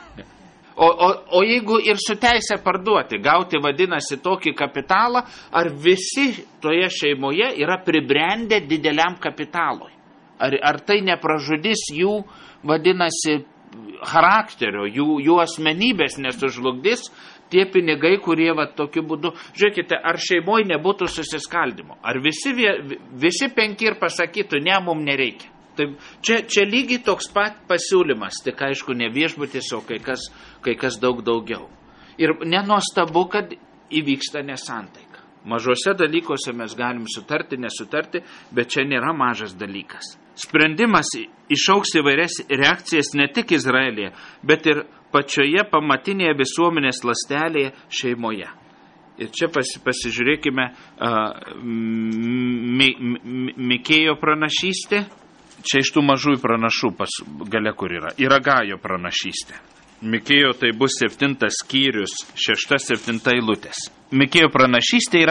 S1: O, o, o jeigu ir su teisė parduoti, gauti vadinasi tokį kapitalą, ar visi toje šeimoje yra pribrendę dideliam kapitalui? Ar, ar tai nepražudys jų, vadinasi, charakterio, jų, jų asmenybės nesužlugdys tie pinigai, kurie va tokiu būdu... Žiūrėkite, ar šeimoje nebūtų susiskaldimo? Ar visi, visi penki ir pasakytų, ne, mums nereikia? Taip, čia, čia lygiai toks pat pasiūlymas, tik aišku ne viešbutis, o kai kas, kai kas daug daugiau. Ir nenuostabu, kad įvyksta nesantaika. Mažose dalykuose mes galim sutarti, nesutarti, bet čia nėra mažas dalykas. Sprendimas išauks įvairias reakcijas ne tik Izraelyje, bet ir pačioje pamatinėje visuomenės ląstelėje šeimoje. Ir čia pasi, pasižiūrėkime uh, mi, mi, Mikėjo pranašystė. Čia iš tų mažųjų pranašų pas gale kur yra. Yra Gajo pranašystė. Mikėjo tai bus septintas skyrius, šešta, septinta eilutės. Mikėjo pranašystė yra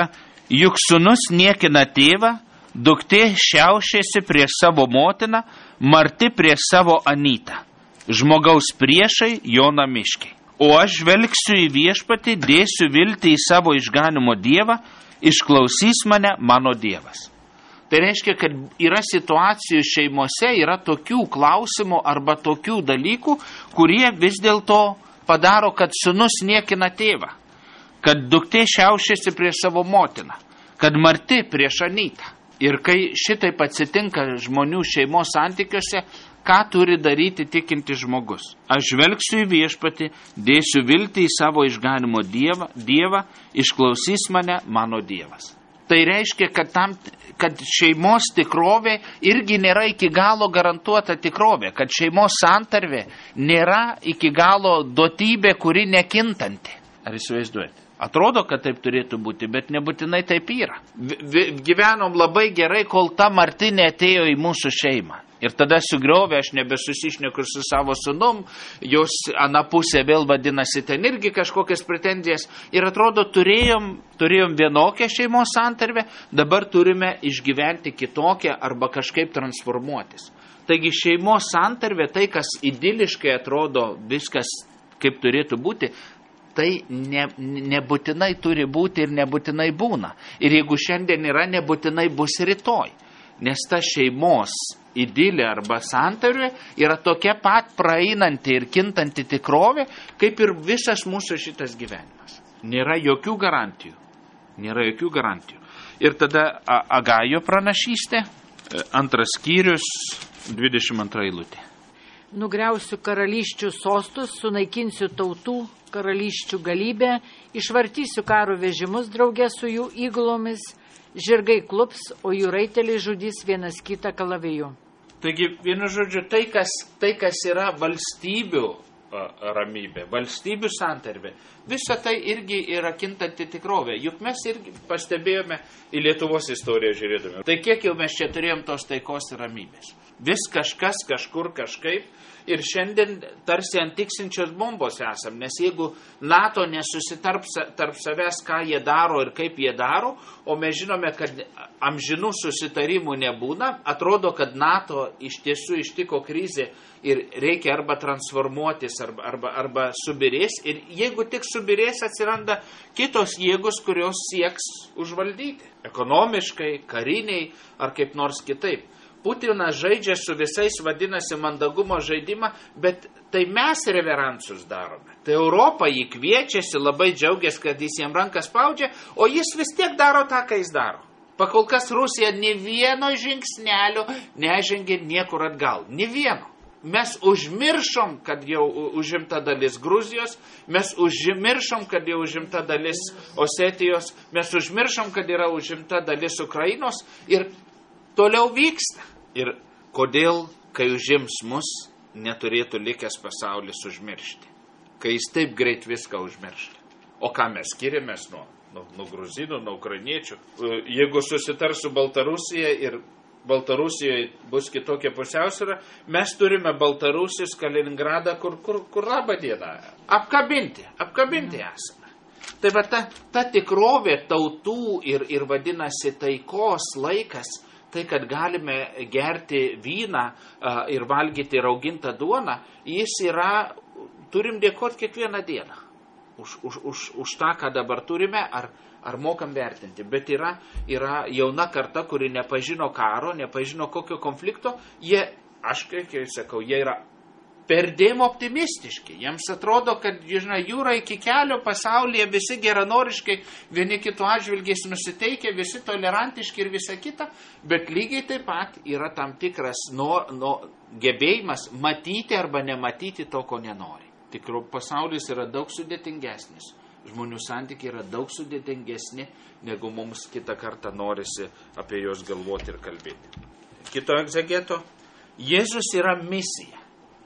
S1: juk sūnus niekina tėvą, duktė šiaušiasi prieš savo motiną, marti prieš savo anytą. Žmogaus priešai jo namiškiai. O aš žvelgsiu į viešpatį, dėsiu viltį į savo išganimo Dievą, išklausys mane mano Dievas. Tai reiškia, kad yra situacijų šeimose, yra tokių klausimų arba tokių dalykų, kurie vis dėlto padaro, kad sūnus niekina tėvą, kad duktė šiaušiasi prieš savo motiną, kad marti prieš anytą. Ir kai šitaip atsitinka žmonių šeimos santykiuose, ką turi daryti tikintis žmogus? Aš žvelgsiu į viešpatį, dėsiu viltį į savo išganimo dievą, dievą, išklausys mane mano Dievas. Tai reiškia, kad, tam, kad šeimos tikrovė irgi nėra iki galo garantuota tikrovė, kad šeimos santarvė nėra iki galo duotybė, kuri nekintanti. Ar įsivaizduojate? Atrodo, kad taip turėtų būti, bet nebūtinai taip yra. V- gyvenom labai gerai, kol ta Martinė atėjo į mūsų šeimą. Ir tada sugriovė, aš nebesusišneku su savo sūnum, jos anapusė vėl vadinasi ten irgi kažkokias pretenzijas. Ir atrodo, turėjom, turėjom vienokią šeimos santarvę, dabar turime išgyventi kitokią arba kažkaip transformuotis. Taigi šeimos santarvė, tai kas idiliškai atrodo viskas kaip turėtų būti, tai ne, nebūtinai turi būti ir nebūtinai būna. Ir jeigu šiandien yra, nebūtinai bus rytoj. Nes ta šeimos idilė arba santarvė yra tokia pat praeinanti ir kintanti tikrovė, kaip ir visas mūsų šitas gyvenimas. Nėra jokių garantijų. Nėra jokių garantijų. Ir tada Agajo pranašystė, antras skyrius, dvidešimt antra eilutė.
S2: Nugriausiu karalysčių sostus, sunaikinsiu tautų karalysčių galybę, išvartysiu karo vežimus draugė su jų įgulomis, žirgai klups, o jų raiteliai žudys vienas kitą kalaviju.
S1: Taigi, vienu žodžiu, tai kas, tai, kas yra valstybių ramybė, valstybių santarvė, visa tai irgi yra kintanti tikrovė. Juk mes irgi pastebėjome į Lietuvos istoriją žiūrėdami. Tai kiek jau mes čia turėjom tos taikos ir ramybės. Vis kažkas, kažkur, kažkaip. Ir šiandien tarsi ant tiksinčios bombos esam, nes jeigu NATO nesusitarp tarp savęs, ką jie daro ir kaip jie daro, o mes žinome, kad amžinų susitarimų nebūna, atrodo, kad NATO iš tiesų ištiko krizė ir reikia arba transformuotis, arba, arba, arba subirės. Ir jeigu tik subirės, atsiranda kitos jėgos, kurios sieks užvaldyti. Ekonomiškai, kariniai ar kaip nors kitaip. Putinas žaidžia su visais, vadinasi, mandagumo žaidimą, bet tai mes reveransus darome. Tai Europa jį kviečiasi, labai džiaugiasi, kad jis jam ranką spaudžia, o jis vis tiek daro tą, ką jis daro. Pakol kas Rusija ne vieno žingsnelio nežengė niekur atgal. Ne vieno. Mes užmiršom, kad jau užimta dalis Gruzijos, mes užmiršom, kad jau užimta dalis Osetijos, mes užmiršom, kad yra užimta dalis Ukrainos ir toliau vyksta. Ir kodėl, kai užims mus, neturėtų likęs pasaulis užmiršti? Kai jis taip greit viską užmiršta. O ką mes skiriamės nuo, nuo, nuo gruzinų, nuo ukrainiečių? Jeigu susitars su Baltarusija ir Baltarusijoje bus kitokia pusiausvyrą, mes turime Baltarusijos Kaliningradą, kur, kur, kur labą dieną apkabinti, apkabinti esame. Tai va ta, ta tikrovė tautų ir, ir vadinasi taikos laikas, tai, kad galime gerti vyną uh, ir valgyti raugintą duoną, jis yra, turim dėkoti kiekvieną dieną už, už, už, už tą, ką dabar turime, ar, ar mokam vertinti. Bet yra, yra jauna karta, kuri nepažino karo, nepažino kokio konflikto, jie, aš kaip sakau, jie yra perdėm optimistiški. Jiems atrodo, kad, žinai, jūra iki kelio pasaulyje, visi geranoriškai, vieni kitų atžvilgiais nusiteikę, visi tolerantiški ir visa kita, bet lygiai taip pat yra tam tikras no, no, gebėjimas matyti arba nematyti to, ko nenori. Tikrai pasaulis yra daug sudėtingesnis. Žmonių santykiai yra daug sudėtingesni, negu mums kitą kartą norisi apie juos galvoti ir kalbėti. Kito egzegeto, Jėzus yra misija.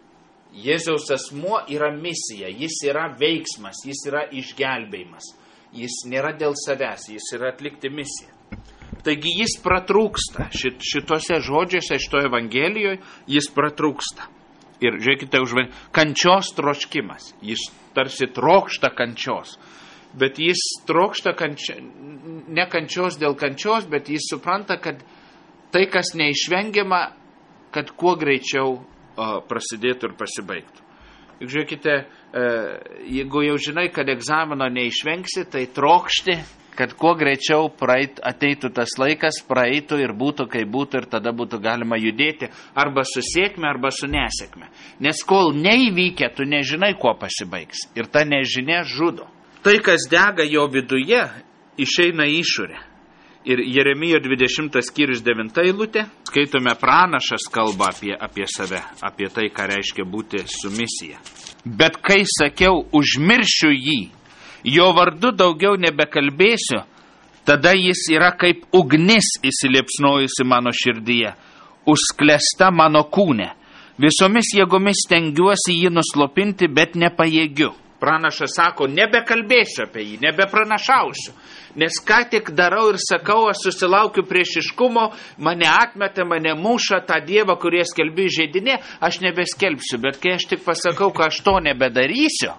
S1: Jėzaus asmuo yra misija, jis yra veiksmas, jis yra išgelbėjimas. Jis nėra dėl savęs, jis yra atlikti misiją. Taigi jis pratrūksta, šit, šitose žodžiuose, šitoje Evangelijoje, jis pratrūksta. Ir žiūrėkite, užvien, kančios troškimas, jis tarsi trokšta kančios. bet jis trokšta kančia, ne kančios dėl kančios, bet jis supranta, kad tai, kas neišvengiama, kad kuo greičiau o, prasidėtų ir pasibaigtų. Juk žiūrėkite, e, jeigu jau žinai, kad egzamino neišvengsi, tai trokšti, kad kuo greičiau praeit, ateitų tas laikas, praeitų ir būtų, kai būtų, ir tada būtų galima judėti arba su sėkme, arba su nesėkme. Nes kol neįvykę, tu nežinai, kuo pasibaigs. Ir ta nežinia žudo. Tai, kas dega jo viduje, išeina į išorę. Ir Jeremijo dvidešimtas skyrius devinta eilutė, skaitome, pranašas kalba apie, apie save, apie tai, ką reiškia būti su misija. Bet kai sakiau, užmiršiu jį, jo vardu daugiau nebekalbėsiu, tada jis yra kaip ugnis įsiliepsnojusi mano širdyje, užsklesta mano kūne. Visomis jėgomis stengiuosi jį nuslopinti, bet nepajėgiu. Pranašas sako, nebekalbėsiu apie jį, nebepranašausiu, nes ką tik darau ir sakau, aš susilaukiu priešiškumo, mane atmeta, mane muša, tą Dievą, kurie skelbiu įžeidinė, aš nebeskelbsiu, bet kai aš tik pasakau, kad aš to nebedarysiu,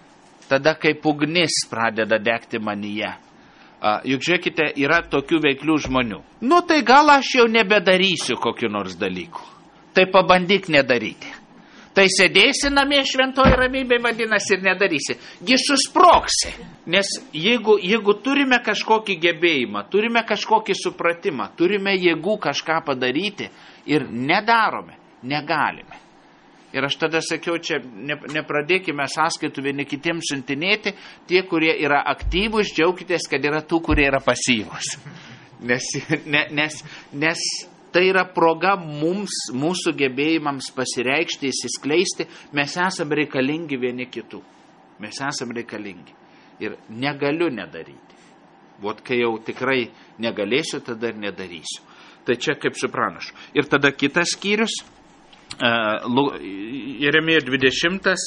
S1: tada kaip ugnis pradeda degti manyje. A, juk žiūrėkite, yra tokių veiklių žmonių. Nu tai gal aš jau nebedarysiu kokiu nors dalyku. Tai pabandyk nedaryti. Tai sėdėsi namie šventoji ramybė, vadinasi, ir nedarysi. Gi susproksi. Nes jeigu, jeigu turime kažkokį gebėjimą, turime kažkokį supratimą, turime jėgų kažką padaryti ir nedarome, negalime. Ir aš tada sakiau, čia ne, nepradėkime sąskaitų vieni kitiems siuntinėti, tie, kurie yra aktyvūs, džiaukitės, kad yra tų, kurie yra pasyvūs. Nes, ne, nes, nes tai yra proga mums, mūsų gebėjimams pasireikšti, įsiskleisti, mes esame reikalingi vieni kitų. Mes esame reikalingi. Ir negaliu nedaryti. Vot kai jau tikrai negalėsiu, tada ir nedarysiu. Tai čia kaip su pranašu. Ir tada kitas skyrius, uh, Jeremijo dvidešimtas,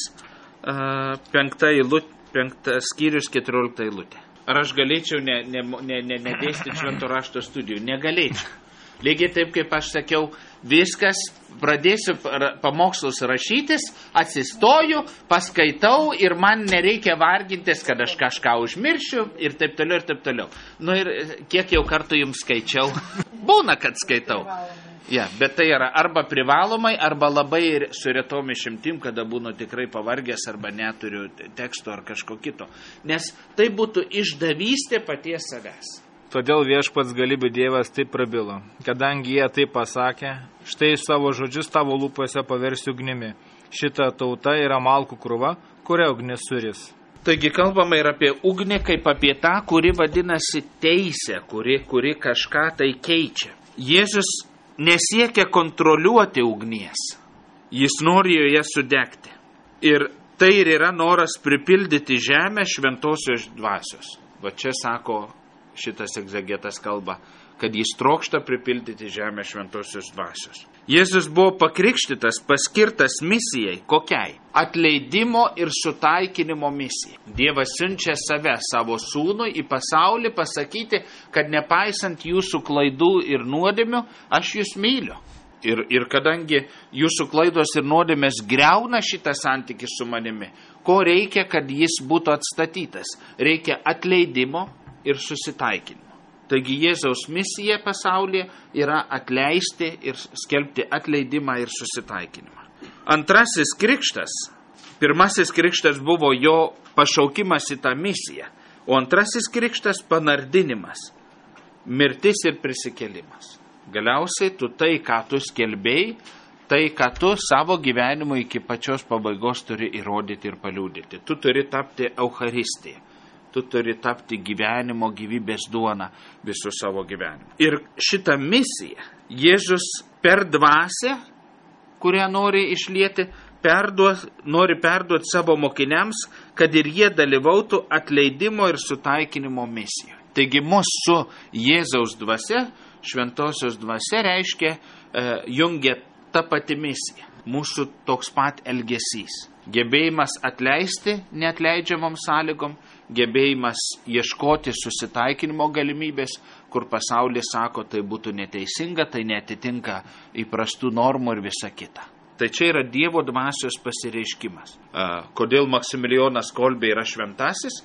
S1: uh, penkta eilutė, penktas skyrius, keturiolikta eilutė. Ar aš galėčiau ne, ne, ne, ne, nedėstyti švento rašto studijų? Negalėčiau. Lygiai taip, kaip aš sakiau, viskas, pradėsiu pamokslus rašytis, atsistoju, paskaitau ir man nereikia vargintis, kad aš kažką užmiršiu ir taip toliau ir taip toliau. Nu ir kiek jau kartų jums skaičiau, būna, kad skaitau. Ja, bet tai yra arba privalomai, arba labai su retom išimtim, kada būnu tikrai pavargęs arba neturiu teksto ar kažko kito. Nes tai būtų išdavystė paties savęs.
S3: Todėl viešpats galybė Dievas taip prabilo, kadangi jie taip pasakė, štai savo žodžius tavo lūpose paversiu ugnimi. Šita tauta yra malkų krūva, kuria ugnis suris.
S1: Taigi kalbama ir apie ugnį kaip apie tą, kuri vadinasi teisė, kuri, kuri kažką tai keičia. Jėzus nesiekia kontroliuoti ugnies, jis nori joje sudegti. Ir tai ir yra noras pripildyti žemę šventosios dvasios. Va čia sako šitas egzegetas kalba, kad jis trokšta pripildyti žemę šventosios dvasios. Jėzus buvo pakrikštytas, paskirtas misijai. Kokiai? Atleidimo ir sutaikinimo misijai. Dievas siunčia save, savo sūnų į pasaulį pasakyti, kad nepaisant jūsų klaidų ir nuodėmių, aš jūs myliu. Ir, ir kadangi jūsų klaidos ir nuodėmės griauna šitą santykį su manimi, ko reikia, kad jis būtų atstatytas? Reikia atleidimo ir susitaikinimo. Taigi Jėzaus misija pasaulyje yra atleisti ir skelbti atleidimą ir susitaikinimą. Antrasis krikštas, pirmasis krikštas buvo jo pašaukimas į tą misiją, o antrasis krikštas panardinimas, mirtis ir prisikėlimas. Galiausiai tu tai, ką tu skelbėjai, tai, ką tu savo gyvenimu iki pačios pabaigos turi įrodyti ir paliudyti. Tu turi tapti Eucharistija. Tu turi tapti gyvenimo gyvybės duona visų savo gyvenimu. Ir šitą misiją Jėzus per dvasią, kurią nori išlieti, perduos, nori perduoti savo mokiniams, kad ir jie dalyvautų atleidimo ir sutaikinimo misijoje. Taigi mūsų Jėzaus dvasia, šventosios dvasia reiškia, e, jungia ta pati misija. Mūsų toks pat elgesys. Gebėjimas atleisti neatleidžiamom sąlygom, gebėjimas ieškoti susitaikinimo galimybės, kur pasaulis sako, tai būtų neteisinga, tai netitinka įprastų normų ir visa kita. Tai čia yra Dievo dvasios pasireiškimas. Kodėl Maksimilijonas Kolbė yra šventasis?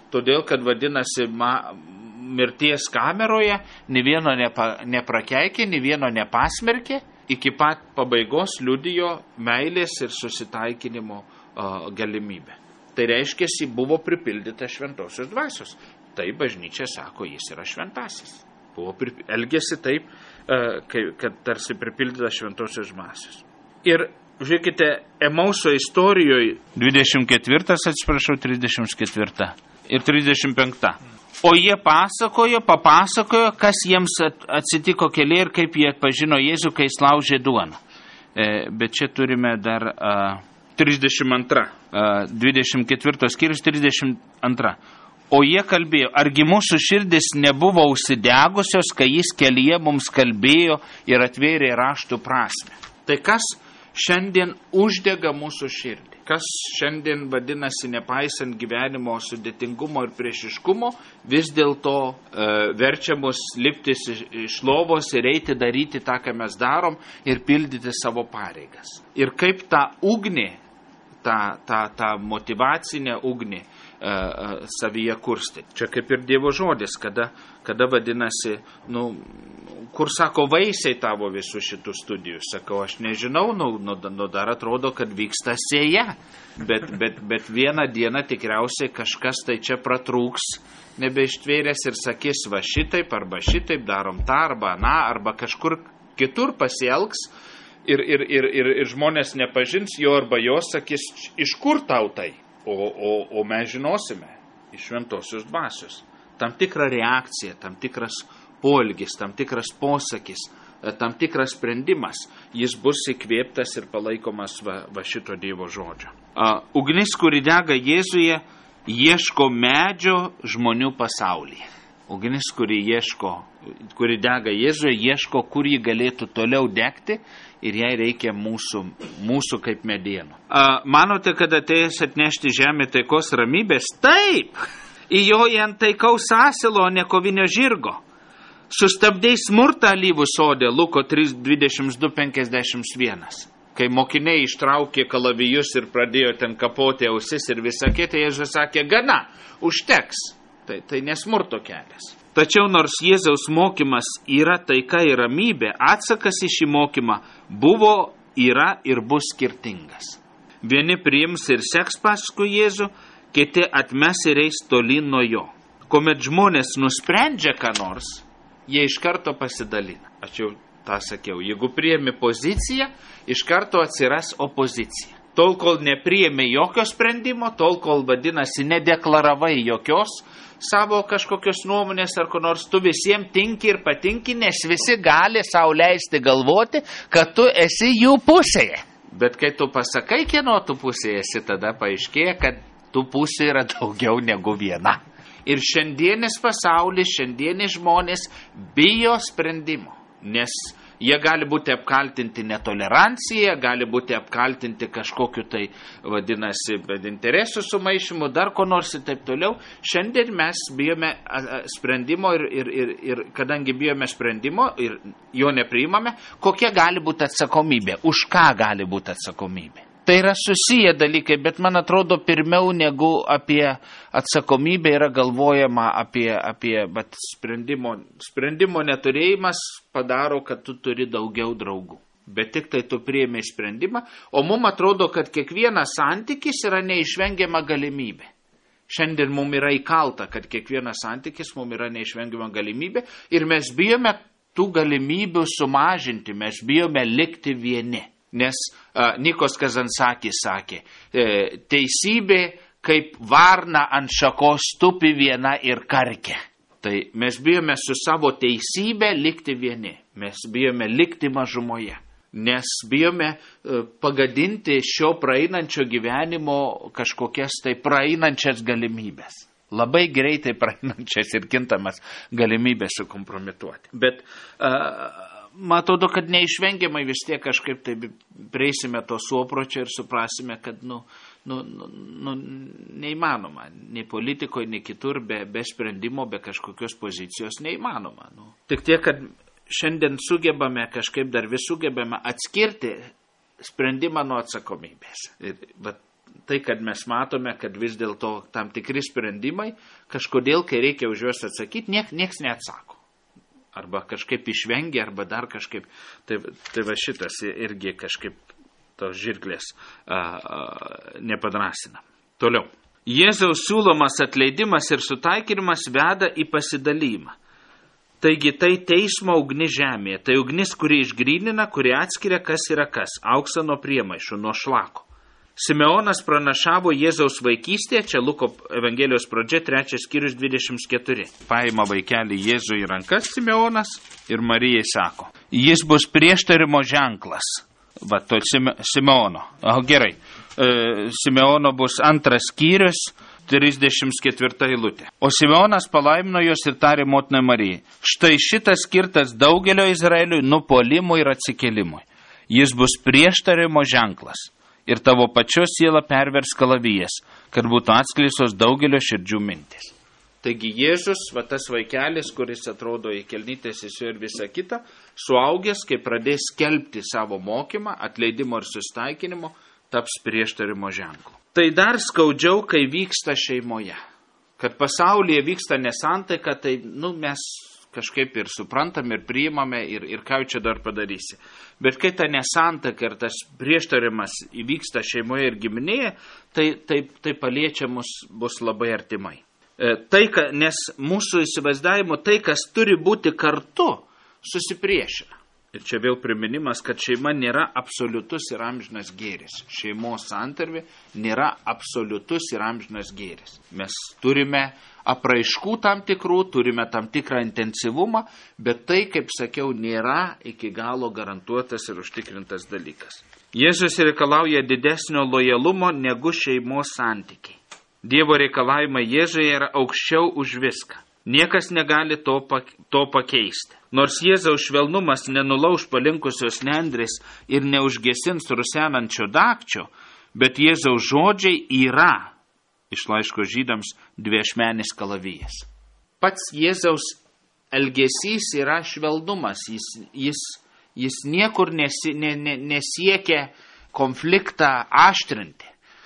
S1: todėl kad vadinasi ma, mirties kameroje, ne vieno nepa, neprakeikė, ne vieno nepasmerkė, iki pat pabaigos liudijo meilės ir susitaikinimo uh, galimybę. Tai reiškia, jis buvo pripildyta šventosios dvasios. Tai bažnyčia sako, jis yra šventasis. Buvo prip... elgėsi taip, uh, kai, kad tarsi pripildyta šventosios dvasios. Ir žiūrėkite, Emauso istorijoje dvidešimt ketvirtas, atsiprašau, trisdešimt ketvirta ir trisdešimt penkta. O jie pasakojo, papasakojo, kas jiems atsitiko kelyje ir kaip jie atpažino Jėzų, kai jis laužė duoną. E, bet čia turime dar a, trisdešimt antra, a, dvidešimt ketvirtos skyrius trisdešimt antra. O jie kalbėjo, argi mūsų širdis nebuvo užsidegusios, kai jis kelyje mums kalbėjo ir atvėrė raštų prasmę. Tai kas šiandien uždega mūsų širdį? Kas šiandien vadinasi, nepaisant gyvenimo sudėtingumo ir priešiškumo, vis dėlto e, verčia mus liptis iš, iš lovos ir eiti daryti tą, ką mes darom ir pildyti savo pareigas. Ir kaip tą ugnį, tą, tą, tą motyvacinę ugnį e, e, savyje kursti. Čia kaip ir Dievo žodis, kada, kada vadinasi, nu, kur sako vaisiai tavo visų šitų studijų. Sakau, aš nežinau, nu, nu, nu dar atrodo, kad vyksta sėja. Bet, bet, bet vieną dieną tikriausiai kažkas tai čia pratrūks, nebeištvėręs ir sakys, va šitaip, arba šitaip, darom tą, arba na, arba kažkur kitur pasielgs ir, ir, ir, ir, ir žmonės nepažins jo arba jos, sakys, iš kur tau tai? O, o, o mes žinosime, iš šventosios dvasios. Tam tikra reakcija, tam tikras poelgis, tam tikras posakis, tam tikras sprendimas, jis bus įkvėptas ir palaikomas va, va šito Dievo žodžio. Uh, ugnis, kuri dega Jėzuje, ieško medžio žmonių pasaulyje. Ugnis, kuri, ieško, kuri dega Jėzuje, ieško, kur jį galėtų toliau degti ir jai reikia mūsų, mūsų kaip medienų. Uh, manote, kad atėjęs atnešti žemė taikos ramybės? Taip! Įjoja ant taikaus asilo, o ne kovinio žirgo. Sustabdei smurtą alyvų sode, Luko trys dvidešimt du penkiasdešimt vienas. Kai mokiniai ištraukė kalavijus ir pradėjo ten kapoti ausis ir visą kitą, Jėzus sakė, gana, užteks. Tai, tai nesmurto kelias. Tačiau nors Jėzaus mokymas yra taika ir ramybė, atsakas į šį mokymą buvo, yra ir bus skirtingas. Vieni priims ir seks paskui Jėzų, kiti atmes ir eis tolyn nuo jo. Kuomet žmonės nusprendžia ką nors, jie iš karto pasidalina. Aš jau tą sakiau. Jeigu priėmi poziciją, iš karto atsiras opozicija. Tol, kol nepriėmė jokio sprendimo, tol, kol vadinasi nedeklaravai jokios savo kažkokios nuomonės ar ko nors, tu visiems tinki ir patinki, nes visi gali sau leisti galvoti, kad tu esi jų pusėje. Bet kai tu pasakai, kieno tu pusėje esi, tada paaiškėja, kad tų pusių yra daugiau negu viena. Ir šiandienis pasaulis, šiandienis žmonės bijo sprendimo, nes jie gali būti apkaltinti netoleranciją, gali būti apkaltinti kažkokiu tai, vadinasi, interesų sumaišymu, dar ko nors ir taip toliau. Šiandien mes bijome sprendimo ir, ir, ir, ir kadangi bijome sprendimo ir jo nepriimame, kokia gali būti atsakomybė, už ką gali būti atsakomybė. Tai yra susiję dalykai, bet man atrodo pirmiau negu apie atsakomybę yra galvojama apie, apie bet sprendimo, sprendimo neturėjimas padaro, kad tu turi daugiau draugų. Bet tik tai tu priėmė sprendimą, o mums atrodo, kad kiekvienas santykis yra neišvengiama galimybė. Šiandien mums yra įkalta, kad kiekvienas santykis mums yra neišvengiama galimybė ir mes bijome tų galimybių sumažinti, mes bijome likti vieni. Nes uh, Nikos Kazansakis sakė, e, teisybė kaip varna ant šakos tupi viena ir karkia. Tai mes bijome su savo teisybė likti vieni, mes bijome likti mažumoje, nes bijome uh, pagadinti šio praeinančio gyvenimo kažkokias tai praeinančias galimybės. Labai greitai praeinančias ir kintamas galimybės sukompromituoti. Bet uh, man atrodo, kad neišvengiamai vis tiek kažkaip tai prieisime to suopročio ir suprasime, kad nu, nu, nu, neįmanoma. Nei politikoje, nei kitur be, be sprendimo, be kažkokios pozicijos neįmanoma. Nu. Tik tiek, kad šiandien sugebame, kažkaip dar vis sugebame atskirti sprendimą nuo atsakomybės. Ir, bet tai, kad mes matome, kad vis dėlto tam tikri sprendimai, kažkodėl, kai reikia už juos atsakyti, niek, nieks neatsako. Arba kažkaip išvengia, arba dar kažkaip. Tai, tai va šitas irgi kažkaip tos žirklės a, a, nepadrasina. Toliau. Jėzaus siūlomas atleidimas ir sutaikinimas veda į pasidalymą. Taigi tai teismo ugnis žemėje, tai ugnis, kuri išgrynina, kuri atskiria, kas yra kas, auksą nuo priemaišų, nuo šlako. Simeonas pranašavo Jėzaus vaikystėje, čia Luko Evangelijos pradžia, trečias skyrius dvidešimt keturi. Paima vaikelį Jėzų į rankas Simeonas ir Marijai sako, jis bus prieštarimo ženklas. Va, to Simeono. O, gerai. E, Simeono bus antras skyrius, trisdešimt ketvirta eilutė. O Simeonas palaimino jos ir tarė motinai Marijai. Štai šitas skirtas daugelio Izraeliui nupuolimui ir atsikėlimui. Jis bus prieštarimo ženklas. Ir tavo pačios siela pervers kalavijas, kad būtų atskleisos daugelio širdžių mintis. Taigi Jėzus, va tas vaikelis, kuris atrodo į kelnytės įsiu ir visą kitą, suaugęs, kai pradės skelbti savo mokymą, atleidimo ir sustaikinimo, taps prieštarimo ženklu. Tai dar skaudžiau, kai vyksta šeimoje. Kad pasaulyje vyksta nesantaika, tai nu, mes kažkaip ir suprantam, ir priimame, ir, ir ką čia dar padarysi. Bet kai ta nesantaika ir tas prieštarimas įvyksta šeimoje ir giminėje, tai, tai, tai paliečia mus bus labai artimai. E, tai, ka, nes mūsų įsivaizdavimu tai, kas turi būti kartu, susipriešina. Ir čia vėl priminimas, kad šeima nėra absoliutus ir amžinas gėris. Šeimos santarvė nėra absoliutus ir amžinas gėris. Mes turime apraiškų tam tikrų, turime tam tikrą intensyvumą, bet tai, kaip sakiau, nėra iki galo garantuotas ir užtikrintas dalykas. Jėzus reikalauja didesnio lojalumo negu šeimos santykiai. Dievo reikalavimai Jėzuje yra aukščiau už viską. Niekas negali to, to pakeisti. Nors Jėzaus švelnumas nenulauž palinkusios nendrės ir neužgesins rusenančio dakčio, bet Jėzaus žodžiai yra, iš laiško Žydams, dviašmenis kalavijas. Pats Jėzaus elgesys yra švelnumas, jis, jis, jis niekur nesi, ne, ne, nesiekia konfliktą aštrinti.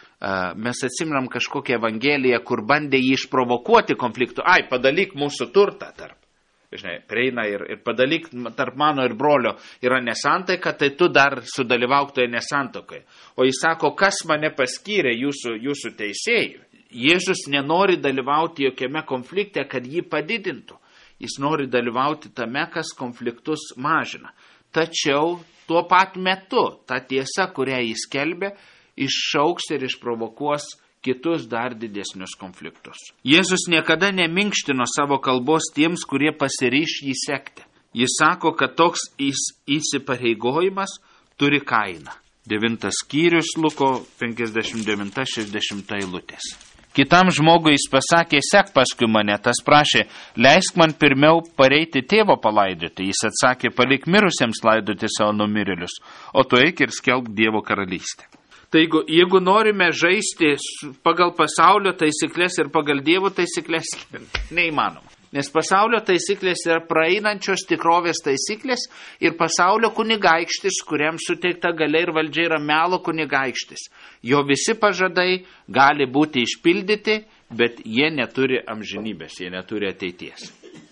S1: Mes atsimram kažkokią evangeliją, kur bandė jį išprovokuoti konfliktų. Ai, padalyk mūsų turtą tarp. Žinai, prieina ir, ir padalyk tarp mano ir brolio yra nesantaika, tai tu dar sudalyvauk toje nesantokai. O jis sako, kas mane paskyrė jūsų, jūsų teisėjų. Jėzus nenori dalyvauti jokiame konflikte, kad jį padidintų. Jis nori dalyvauti tame, kas konfliktus mažina. Tačiau tuo pat metu ta tiesa, kurią jis skelbė, iššauks ir išprovokuos kitus dar didesnius konfliktus. Jėzus niekada neminkštino savo kalbos tiems, kurie pasiryš jį sekti. Jis sako, kad toks įsipareigojimas turi kainą. Devintas skyrius Luko penkiasdešimt devinta šešiasdešimt eilutės. Kitam žmogui jis pasakė, sek paskui mane, tas prašė, leisk man pirmiau pareiti tėvo palaidoti. Jis atsakė, palik mirusiems laidoti savo numirėlius, o tu eik ir skelbk Dievo karalystę. Tai jeigu, jeigu norime žaisti pagal pasaulio taisyklės ir pagal Dievo taisyklės, neįmanoma. Nes pasaulio taisyklės yra praeinančios tikrovės taisyklės ir pasaulio kunigaikštis, kuriam suteikta galia ir valdžia yra melo kunigaikštis. Jo visi pažadai gali būti išpildyti, bet jie neturi amžinybės, jie neturi ateities.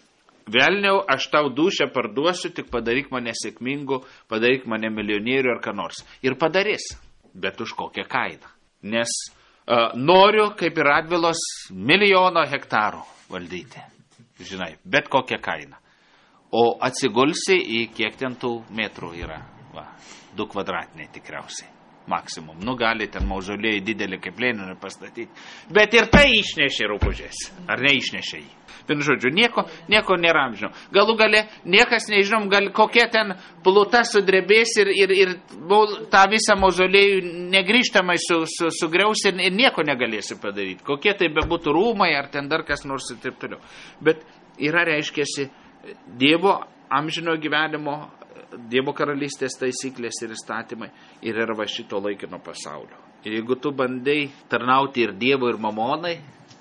S1: Velniau, aš tau dūšią parduosiu, tik padaryk mane sėkmingu, padaryk mane milijonierių ar ką nors. Ir padarys. Bet už kokią kainą. Nes uh, noriu, kaip ir Radvilos, milijono hektarų valdyti. Žinai, bet kokią kainą. O atsigulsi į kiek ten tų metrų yra. Va, du kvadratiniai tikriausiai. Maksimum. Nu, gali ten mauzolėjai didelį kaip Leninui pastatyti. Bet ir tai išnešė rūpužės. Ar neišnešė jį? Vienu žodžiu, nieko, nieko nėra amžino. Galų gale, niekas nežinom, gal kokia ten pluta sudrebės ir, ir, ir tą visą mauzolėjų negrįžtamai su, su, sugriaus ir, ir nieko negalėsi padaryti. Kokie tai bebūtų rūmai ar ten dar kas nors ir taip toliau. Bet yra, reiškiasi, Dievo amžino gyvenimo, Dievo karalystės taisyklės ir įstatymai ir yra va šito laikino pasaulio. Ir jeigu tu bandai tarnauti ir Dievo, ir mamonai,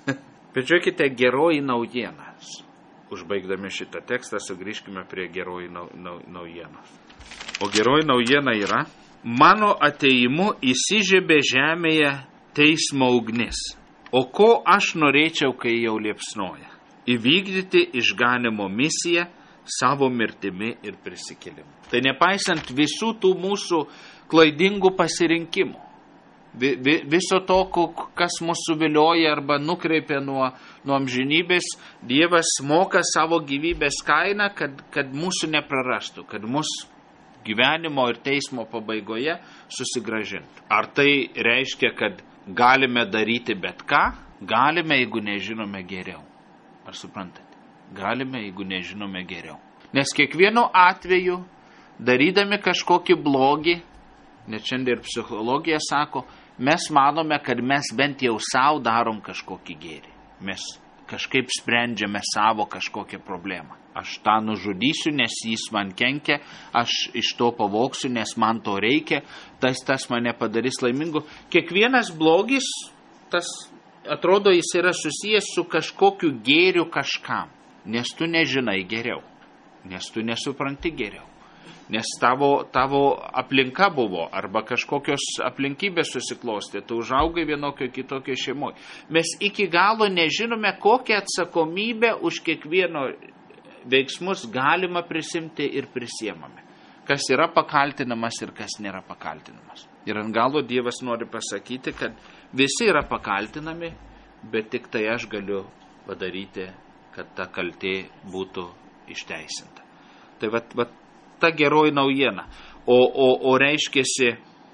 S1: bet žiūrėkite, geroji naujienas. Užbaigdami šitą tekstą sugrįžkime prie geroji nau, nau, naujienos. O geroji naujiena yra, mano ateimu įsižiebė žemėje teismo ugnis. O ko aš norėčiau, kai jau liepsnoja? Įvykdyti išganimo misiją savo mirtimi ir prisikėlimu. Tai nepaisant visų tų mūsų klaidingų pasirinkimų, vi, vi, viso to, kas mūsų vilioja arba nukreipia nuo, nuo amžinybės, Dievas moka savo gyvybės kainą, kad, kad mūsų neprarastų, kad mūsų gyvenimo ir teismo pabaigoje susigrąžintų. Ar tai reiškia, kad galime daryti bet ką? Galime, jeigu nežinome geriau. Ar suprantate? Galime, jeigu nežinome geriau. Nes kiekvienu atveju, darydami kažkokį blogį, net šiandien ir psichologija sako, mes manome, kad mes bent jau savo darom kažkokį gėrį. Mes kažkaip sprendžiame savo kažkokią problemą. Aš tą nužudysiu, nes jis man kenkia, aš iš to pavoksiu, nes man to reikia, tas, tas mane padarys laimingu. Kiekvienas blogis, tas atrodo, jis yra susijęs su kažkokiu gėriu kažkam. Nes tu nežinai geriau, nes tu nesupranti geriau, nes tavo, tavo aplinka buvo arba kažkokios aplinkybės susiklostė, tu užaugai vienokio kitokio šeimoje. Mes iki galo nežinome, kokią atsakomybę už kiekvieno veiksmus galima prisimti ir prisiemame. Kas yra pakaltinamas ir kas nėra pakaltinamas. Ir ant galo Dievas nori pasakyti, kad visi yra pakaltinami, bet tik tai aš galiu padaryti, kad ta kaltė būtų išteisinta. Tai vat, vat ta geroji naujiena. O, o, o reiškiasi,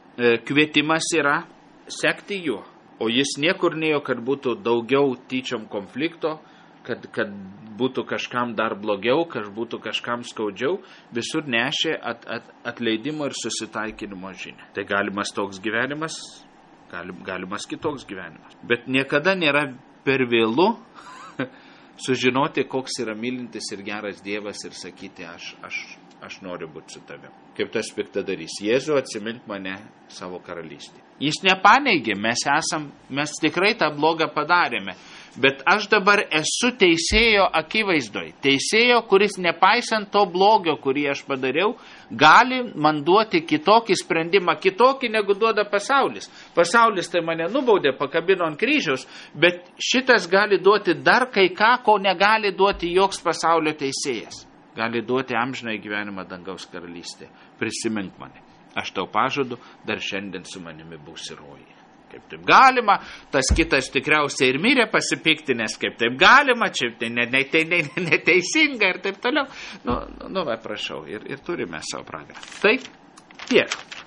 S1: kvietimas yra sekti juo. O jis niekur nėjo, kad būtų daugiau tyčiom konflikto, kad, kad būtų kažkam dar blogiau, kad būtų kažkam skaudžiau. Visur nešė at, at, atleidimo ir susitaikinimo žinią. Tai galimas toks gyvenimas, galim, galimas kitoks gyvenimas. Bet niekada nėra per vėlu sužinoti, koks yra mylintis ir geras Dievas ir sakyti, aš, aš, aš noriu būti su tavim. Kaip tas piktadarys. Jėzu, atsimink mane savo karalystėje. Jis nepaneigė, mes esam, mes tikrai tą blogą padarėme. Bet aš dabar esu teisėjo akivaizdoj. Teisėjo, kuris nepaisant to blogio, kurį aš padariau, gali man duoti kitokį sprendimą, kitokį negu duoda pasaulis. Pasaulis tai mane nubaudė, pakabino ant kryžiaus, bet šitas gali duoti dar kai ką, ko negali duoti joks pasaulio teisėjas. Gali duoti amžinai gyvenimą dangaus karalystė. Prisimink mane. Aš tau pažadu, dar šiandien su manimi būsi rojuje. Kaip taip galima, tas kitas tikriausiai ir mirė pasipiktinės, kaip taip galima, čia tai neteisinga ne, ne, ne ir taip toliau. Nu, nu, va, prašau, ir, ir turime savo pragarą. Taip, tiek.